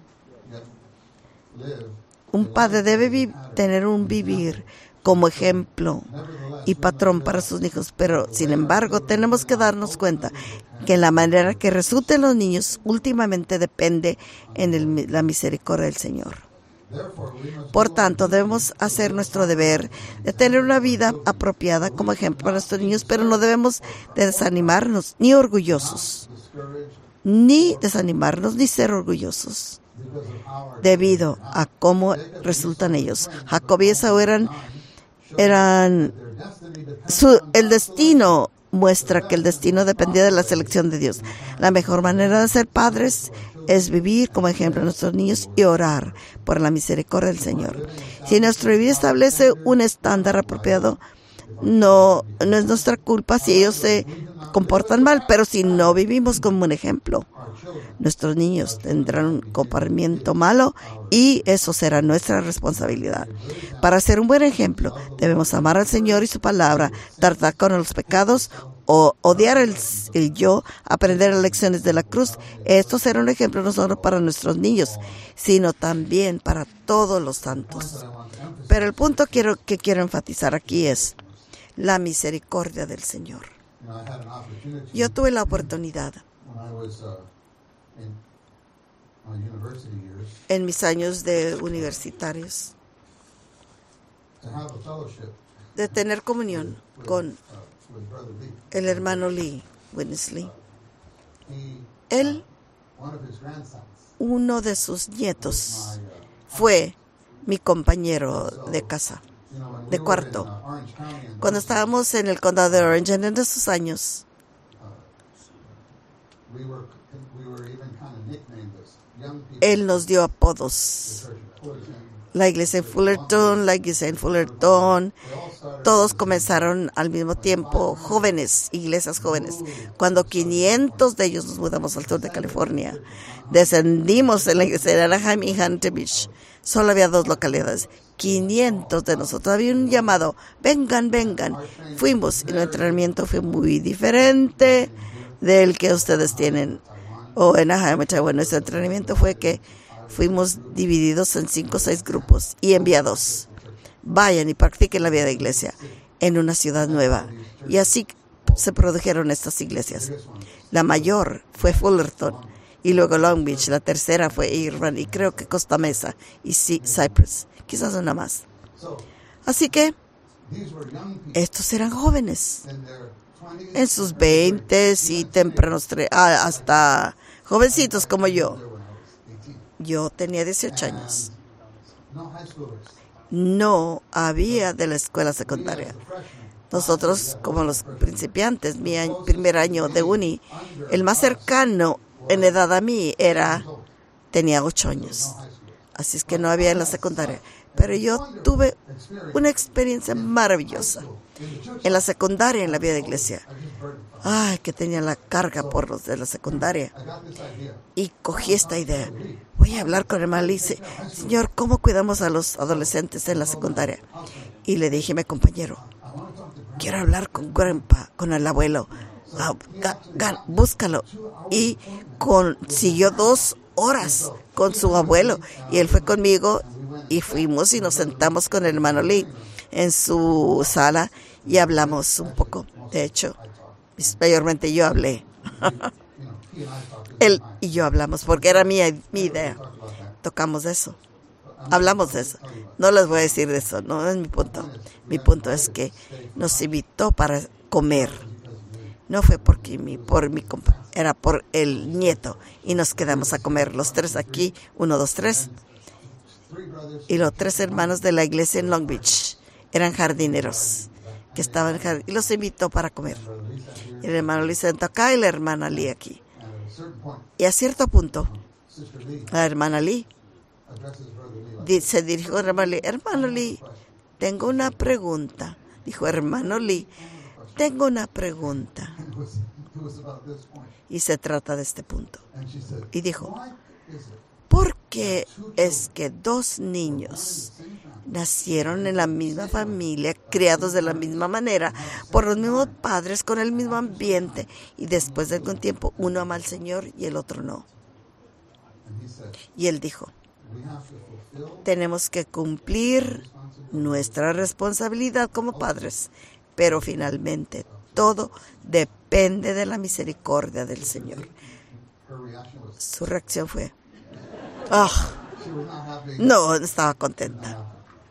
un padre debe vi- tener un vivir como ejemplo y patrón para sus hijos, pero sin embargo tenemos que darnos cuenta que la manera que resulten los niños últimamente depende en el, la misericordia del Señor. Por tanto, debemos hacer nuestro deber de tener una vida apropiada como ejemplo para nuestros niños, pero no debemos de desanimarnos ni orgullosos, ni desanimarnos ni ser orgullosos debido a cómo resultan ellos. Jacob y Esaú eran, eran su, el destino muestra que el destino dependía de la selección de Dios. La mejor manera de ser padres es vivir como ejemplo a nuestros niños y orar por la misericordia del Señor. Si nuestro vivir establece un estándar apropiado, no, no es nuestra culpa si ellos se comportan mal, pero si no vivimos como un ejemplo, nuestros niños tendrán un comportamiento malo y eso será nuestra responsabilidad. Para ser un buen ejemplo, debemos amar al Señor y su palabra, tratar con los pecados, o odiar el, el yo, aprender las lecciones de la cruz. Esto será un ejemplo no solo para nuestros niños, sino también para todos los santos. Pero el punto quiero, que quiero enfatizar aquí es la misericordia del Señor. Yo tuve la oportunidad en mis años de universitarios de tener comunión con el hermano Lee, Witness Lee. Él, uno de sus nietos, fue mi compañero de casa, de cuarto. Cuando estábamos en el condado de Orange, en esos años, él nos dio apodos. La iglesia en Fullerton, la iglesia en Fullerton, todos comenzaron al mismo tiempo, jóvenes, iglesias jóvenes. Cuando quinientos de ellos nos mudamos al sur de California, descendimos en la iglesia de Anaheim y Huntington Beach. Solo había dos localidades. quinientos de nosotros. Había un llamado, vengan, vengan. Fuimos y nuestro entrenamiento fue muy diferente del que ustedes tienen. O en Anaheim, bueno, nuestro entrenamiento fue que fuimos divididos en cinco o seis grupos y enviados. Vayan y practiquen la vida de iglesia en una ciudad nueva. Y así se produjeron estas iglesias. La mayor fue Fullerton y luego Long Beach. La tercera fue Irvine y creo que Costa Mesa y Cypress. Quizás una más. Así que estos eran jóvenes en sus veintes y tempranos tre- ah, hasta jovencitos como yo. Yo tenía dieciocho años. No había de la escuela secundaria. Nosotros, como los principiantes, mi año, primer año de uni, el más cercano en edad a mí era, tenía ocho años. Así es que no había en la secundaria. Pero yo tuve una experiencia maravillosa en la secundaria, en la vida de iglesia. Ay, que tenía la carga por los de la secundaria. Y cogí esta idea. Voy a hablar con el hermano y dice, Señor, ¿cómo cuidamos a los adolescentes en la secundaria? Y le dije a mi compañero, quiero hablar con Grandpa, con el abuelo. Ah, ga, ga, búscalo. Y consiguió dos horas con su abuelo. Y él fue conmigo y fuimos y nos sentamos con el hermano Lee en su sala y hablamos un poco. De hecho, mayormente yo hablé. Él y yo hablamos porque era mi, mi idea. Tocamos de eso. Hablamos de eso. No les voy a decir de eso, no es mi punto. Mi punto es que nos invitó para comer. No fue porque mi, por mi compa, era por el nieto. Y nos quedamos a comer los tres aquí, uno, dos, tres. Y los tres hermanos de la iglesia en Long Beach eran jardineros que estaban en jardín, y los invitó para comer. El hermano Lee se sentó acá y la hermana Lee aquí. Y a cierto punto, la hermana Lee se dirigió al hermano Lee. Hermano Lee, tengo una pregunta. Dijo, hermano Lee, tengo una pregunta. Y se trata de este punto. Y dijo, ¿por qué es que dos niños nacieron en la misma familia, criados de la misma manera, por los mismos padres, con el mismo ambiente, y después de algún tiempo uno ama al Señor y el otro no? Y él dijo, tenemos que cumplir nuestra responsabilidad como padres, pero finalmente todo depende de la misericordia del Señor. Su reacción fue, ah, oh, no estaba contenta.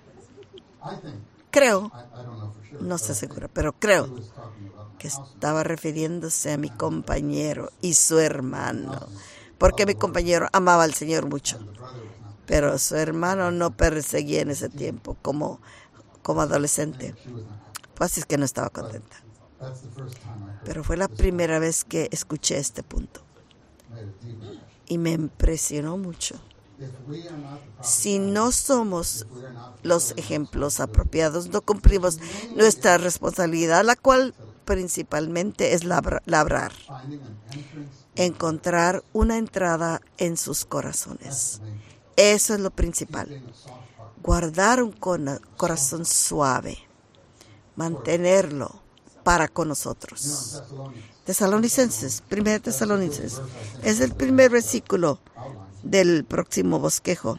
Creo, no estoy segura, pero creo que estaba refiriéndose a mi compañero y su hermano, porque mi compañero amaba al Señor mucho, pero su hermano no perseguía en ese tiempo como, como adolescente. Pues así es que no estaba contenta. Pero fue la primera vez que escuché este punto y me impresionó mucho. Si no somos los ejemplos apropiados, no cumplimos nuestra responsabilidad, la cual principalmente es labra, labrar, encontrar una entrada en sus corazones. Eso es lo principal. Guardar un corazón suave, mantenerlo para con nosotros. Tesalonicenses, primer Tesalonicenses, es el primer versículo del próximo bosquejo.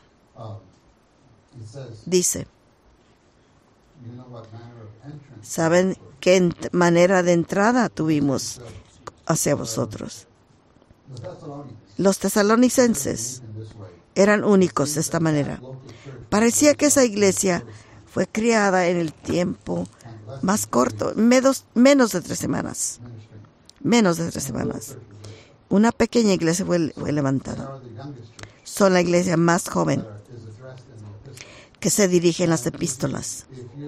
Dice, ¿saben qué manera de entrada tuvimos hacia vosotros? Los tesalonicenses eran únicos de esta manera. Parecía que esa iglesia fue criada en el tiempo más corto, menos, menos de tres semanas. Menos de tres semanas. Una pequeña iglesia fue, fue levantada. Son la iglesia más joven que se dirige en las epístolas.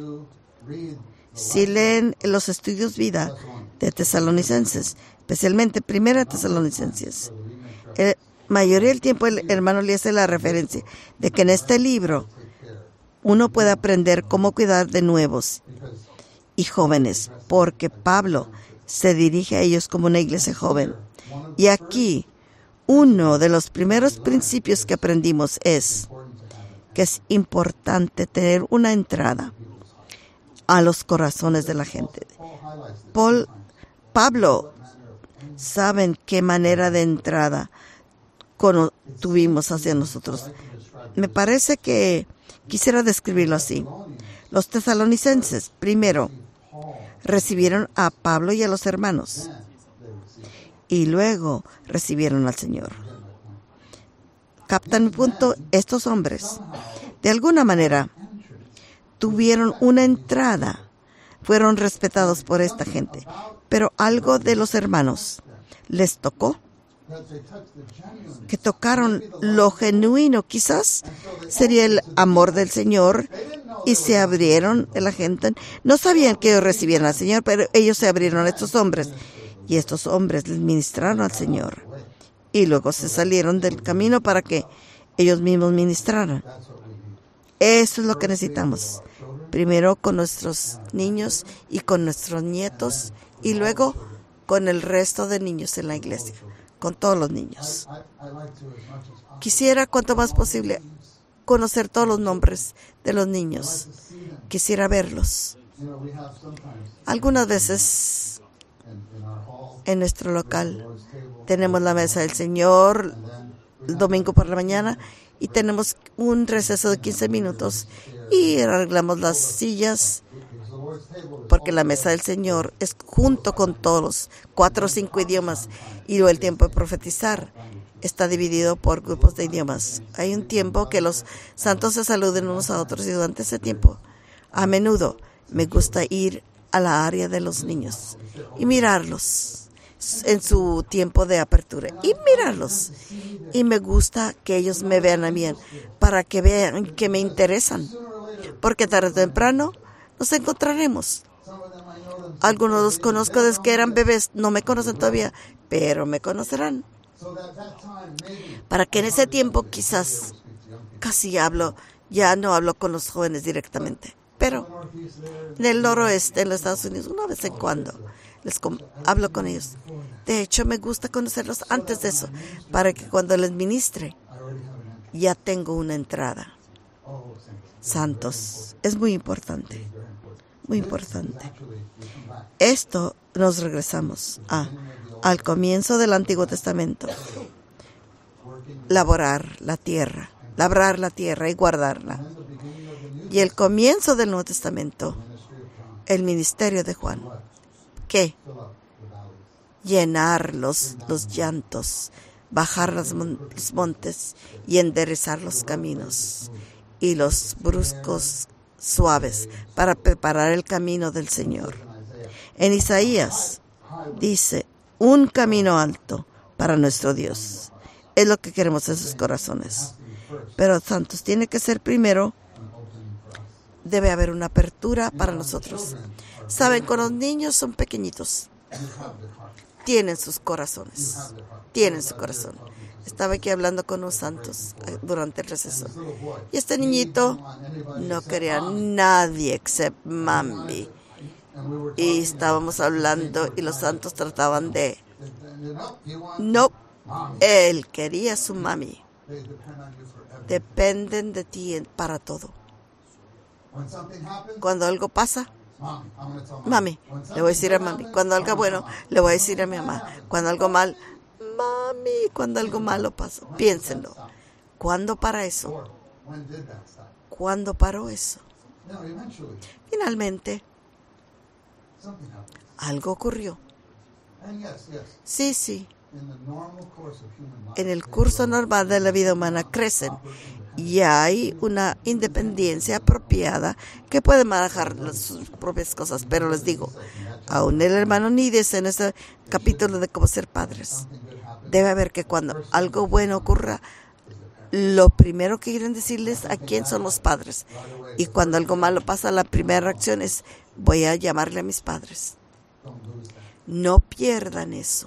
Si leen los estudios vida de Tesalonicenses, especialmente Primera Tesalonicenses, la mayoría del tiempo el hermano le hace la referencia de que en este libro uno puede aprender cómo cuidar de nuevos y jóvenes, porque Pablo se dirige a ellos como una iglesia joven. Y aquí, uno de los primeros principios que aprendimos es que es importante tener una entrada a los corazones de la gente. Paul, Pablo, ¿saben qué manera de entrada tuvimos hacia nosotros? Me parece que quisiera describirlo así. Los tesalonicenses, primero, recibieron a Pablo y a los hermanos, y luego recibieron al Señor. ¿Captan mi punto? Estos hombres, de alguna manera, tuvieron una entrada, fueron respetados por esta gente, pero algo de los hermanos les tocó, que tocaron lo genuino, quizás sería el amor del Señor, y se abrieron a la gente. No sabían que ellos recibieran al Señor, pero ellos se abrieron a estos hombres, y estos hombres les ministraron al Señor, y luego se salieron del camino para que ellos mismos ministraran. Eso es lo que necesitamos. Primero con nuestros niños y con nuestros nietos, y luego con el resto de niños en la iglesia, con todos los niños. Quisiera, cuanto más posible, conocer todos los nombres de los niños. Quisiera verlos. Algunas veces en nuestro local tenemos la mesa del Señor el domingo por la mañana y tenemos un receso de quince minutos y arreglamos las sillas, porque la mesa del Señor es junto con todos los cuatro o cinco idiomas, y luego el tiempo de profetizar está dividido por grupos de idiomas. Hay un tiempo que los santos se saluden unos a otros, y durante ese tiempo, a menudo, me gusta ir a la área de los niños y mirarlos en su tiempo de apertura, y mirarlos. Y me gusta que ellos me vean a mí, para que vean que me interesan, porque tarde o temprano nos encontraremos. Algunos los conozco desde que eran bebés, no me conocen todavía, pero me conocerán. Para que en ese tiempo quizás casi hablo, ya no hablo con los jóvenes directamente, pero en el noroeste, en los Estados Unidos, una vez en cuando les com- hablo con ellos. De hecho, me gusta conocerlos antes de eso, para que cuando les ministre, ya tengo una entrada. Santos, es muy importante, muy importante. Esto nos regresamos a, al comienzo del Antiguo Testamento. Laborar la tierra, labrar la tierra y guardarla. Y el comienzo del Nuevo Testamento, el ministerio de Juan. ¿Qué? Llenar los, los llantos, bajar los, mon- los montes y enderezar los caminos y los bruscos suaves para preparar el camino del Señor. En Isaías dice, un camino alto para nuestro Dios. Es lo que queremos en sus corazones. Pero, santos, tiene que ser primero, debe haber una apertura para nosotros. Saben, con los niños son pequeñitos, tienen sus corazones, tienen su corazón. Estaba aquí hablando con unos santos durante el receso, y este niñito no quería a nadie excepto mami, y estábamos hablando y los santos trataban de no, él quería a su mami. Dependen de ti para todo. Cuando algo pasa, Mami, le voy a decir a mami. Cuando algo bueno, le voy a decir a mi mamá. Cuando algo mal, mami, cuando algo malo pasa. Piénsenlo. ¿Cuándo para eso? ¿Cuándo paró eso? Finalmente, algo ocurrió. Sí, sí. En el curso normal de la vida humana crecen y hay una independencia apropiada que puede manejar sus propias cosas. Pero les digo, aún el hermano Nides en este capítulo de cómo ser padres, debe haber que cuando algo bueno ocurra, lo primero que quieren decirles a quién son los padres. Y cuando algo malo pasa, la primera reacción es: voy a llamarle a mis padres. No pierdan eso.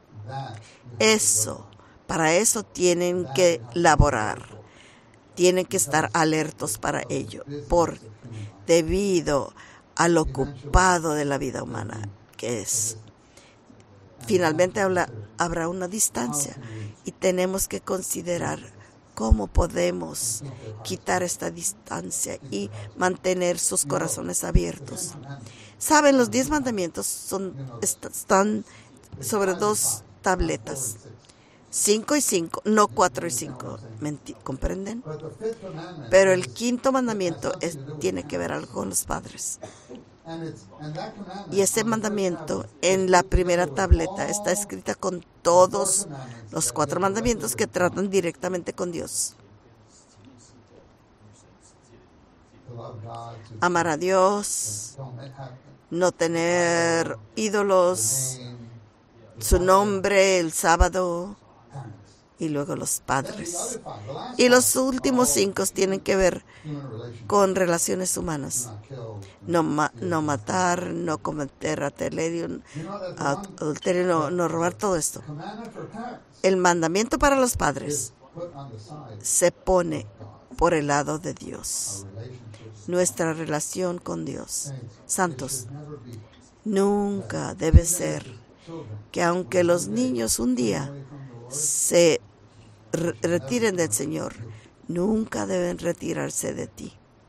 Eso, para eso tienen que laborar. Tienen que estar alertos para ello. Por, debido al ocupado de la vida humana que es. Finalmente habla, habrá una distancia y tenemos que considerar cómo podemos quitar esta distancia y mantener sus corazones abiertos. Saben, los diez mandamientos son, están sobre dos tabletas, cinco y cinco, no cuatro y cinco, ¿comprenden? Pero el quinto mandamiento es, tiene que ver algo con los padres. Y ese mandamiento en la primera tableta está escrita con todos los cuatro mandamientos que tratan directamente con Dios. Amar a Dios, no tener ídolos, su nombre, el sábado, y luego los padres. Y los últimos cinco tienen que ver con relaciones humanas. No, ma- no matar, no cometer adulterio, adulterio no, no robar, todo esto. El mandamiento para los padres se pone por el lado de Dios. Nuestra relación con Dios. Santos, nunca debe ser que aunque los niños un día se re- retiren del Señor, nunca deben retirarse de ti.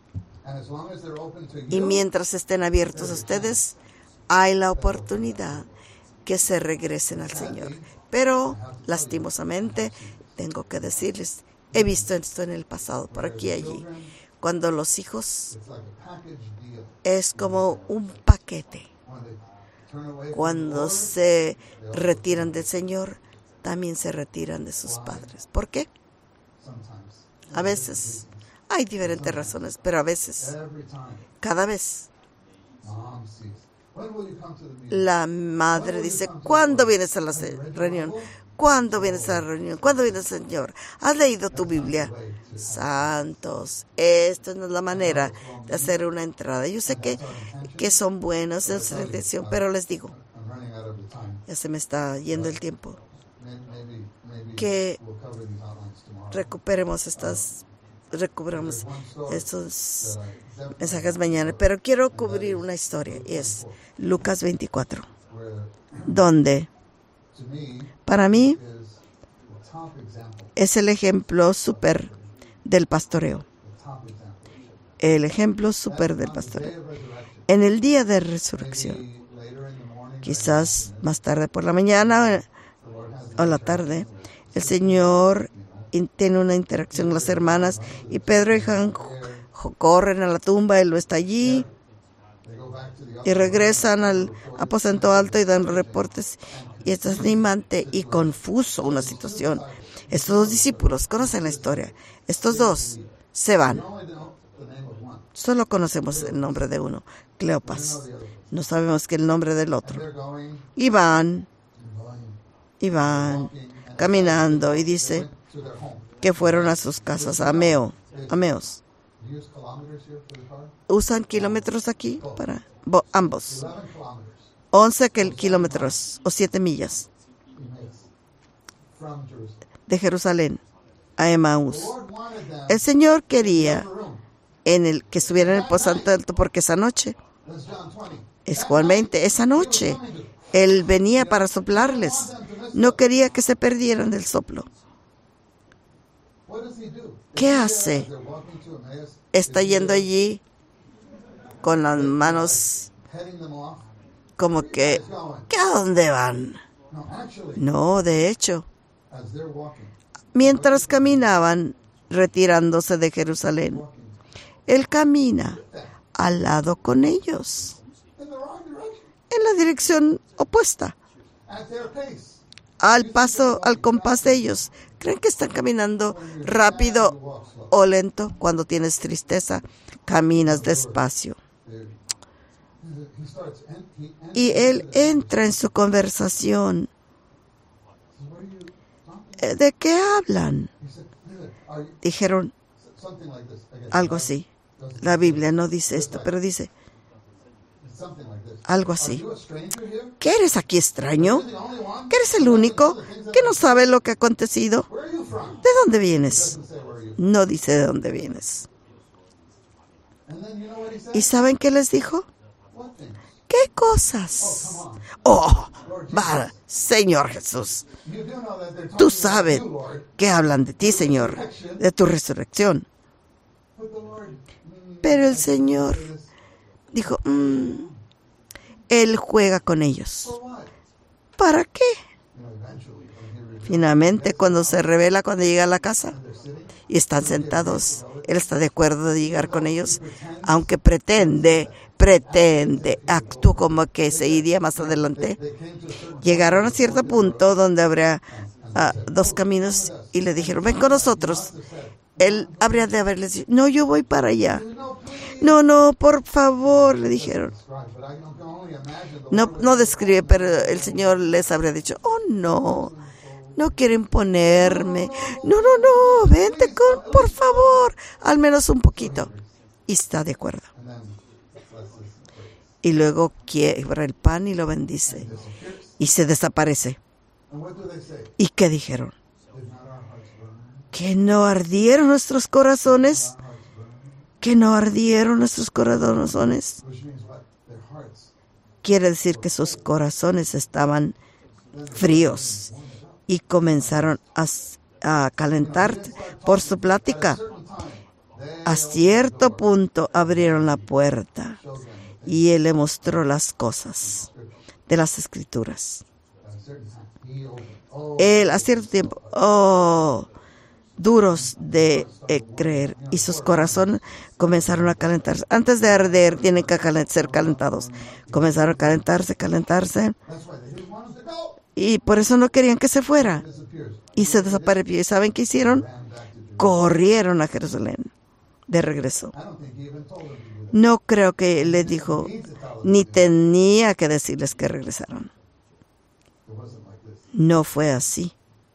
Y mientras estén abiertos a ustedes, hay la oportunidad que se regresen al Señor. Pero, lastimosamente, tengo que decirles, he visto esto en el pasado, por aquí y allí. Cuando los hijos es como un paquete. Cuando se retiran del Señor, también se retiran de sus padres. ¿Por qué? A veces, hay diferentes razones, pero a veces, cada vez, la madre dice: ¿cuándo vienes a la reunión? ¿Cuándo vienes a la reunión? ¿Cuándo vienes, Señor? ¿Has leído tu Biblia? Santos, esto no es la manera de hacer una entrada. Yo sé que, que son buenos en su intención, pero les digo, ya se me está yendo el tiempo, que recuperemos estas, recuperemos estos mensajes mañana. Pero quiero cubrir una historia, y es Lucas veinticuatro, donde para mí es el ejemplo súper del pastoreo. El ejemplo súper del pastoreo. En el día de resurrección, quizás más tarde por la mañana o la tarde, el Señor tiene una interacción con las hermanas y Pedro y Juan corren a la tumba, Él no está allí. Y regresan al aposento alto y dan reportes. Y es animante y confuso una situación. Estos dos discípulos conocen la historia. Estos dos se van. Solo conocemos el nombre de uno, Cleopas. No sabemos que el nombre del otro. Y van, y van caminando, y dice que fueron a sus casas, a Ameo, Ameos. ¿Usan kilómetros aquí para bo, ambos? once kilómetros o siete millas de Jerusalén a Emaús. El Señor quería en el que estuvieran en el aposento alto porque esa noche, es Juan veinte, esa noche Él venía para soplarles. No quería que se perdieran del soplo. ¿Qué hace? Está yendo allí con las manos como que, ¿qué a dónde van? No, de hecho, mientras caminaban retirándose de Jerusalén, Él camina al lado con ellos, en la dirección opuesta, al paso, al compás de ellos. ¿Creen que están caminando rápido o lento? Cuando tienes tristeza, caminas despacio. Y Él entra en su conversación. ¿De qué hablan? Dijeron algo así. La Biblia no dice esto, pero dice algo así. ¿Qué eres aquí, extraño? ¿Que eres el único que no sabe lo que ha acontecido? ¿De dónde vienes? No dice de dónde vienes. ¿Y saben qué les dijo? ¿Qué cosas? Oh, va, Señor Jesús. Tú sabes que hablan de ti, Señor, de tu resurrección. Pero el Señor dijo, mmm, Él juega con ellos. ¿Para qué? Finalmente, cuando se revela, cuando llega a la casa y están sentados, Él está de acuerdo de llegar con ellos, aunque pretende, pretende, actúa como que se iría más adelante. Llegaron a cierto punto donde habría uh, dos caminos y le dijeron, ven con nosotros. Él habría de haberles dicho, no, yo voy para allá. No, no, por favor, le dijeron. No, no describe, pero el Señor les habría dicho, oh, no, no quiero imponerme. No, no, no, vente con, por favor, al menos un poquito. Y está de acuerdo. Y luego quiebra el pan y lo bendice. Y se desaparece. ¿Y qué dijeron? ¿Que no ardieron nuestros corazones? ¿Que no ardieron nuestros corazones? Quiere decir que sus corazones estaban fríos y comenzaron a, a calentar por su plática. A cierto punto abrieron la puerta y Él le mostró las cosas de las Escrituras. Él a cierto tiempo, oh, duros de eh, creer, y sus corazones comenzaron a calentarse. Antes de arder, tienen que calent- ser calentados. Comenzaron a calentarse, calentarse, y por eso no querían que se fuera. Y se desapareció. ¿Y saben qué hicieron? Corrieron a Jerusalén de regreso. No creo que le dijo, ni tenía que decirles que regresaron. No fue así.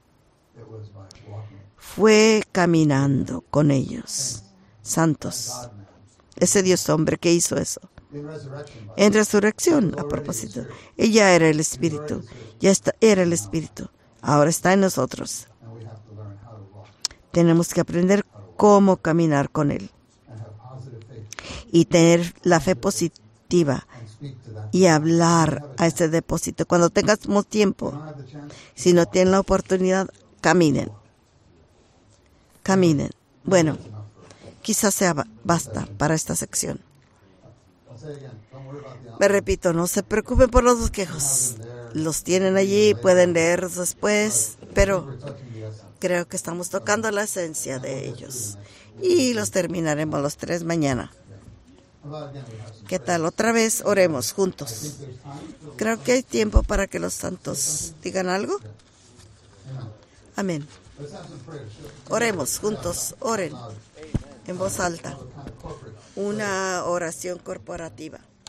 Fue caminando con ellos, santos. Ese Dios hombre que hizo eso. En resurrección, a propósito, ella era el Espíritu. Ya está, era el Espíritu. Ahora está en nosotros. Tenemos que aprender cómo caminar con Él. Y tener la fe positiva. Y hablar a ese depósito. Cuando tengamos tiempo, si no tienen la oportunidad, caminen. Caminen. Bueno, quizás sea basta para esta sección. Me repito, no se preocupen por los bosquejos. Los tienen allí, pueden leerlos después, pero creo que estamos tocando la esencia de ellos. Y los terminaremos los tres mañana. ¿Qué tal? Otra vez oremos juntos. Creo que hay tiempo para que los santos digan algo. Amén. Oremos juntos, oren en voz alta. Una oración corporativa.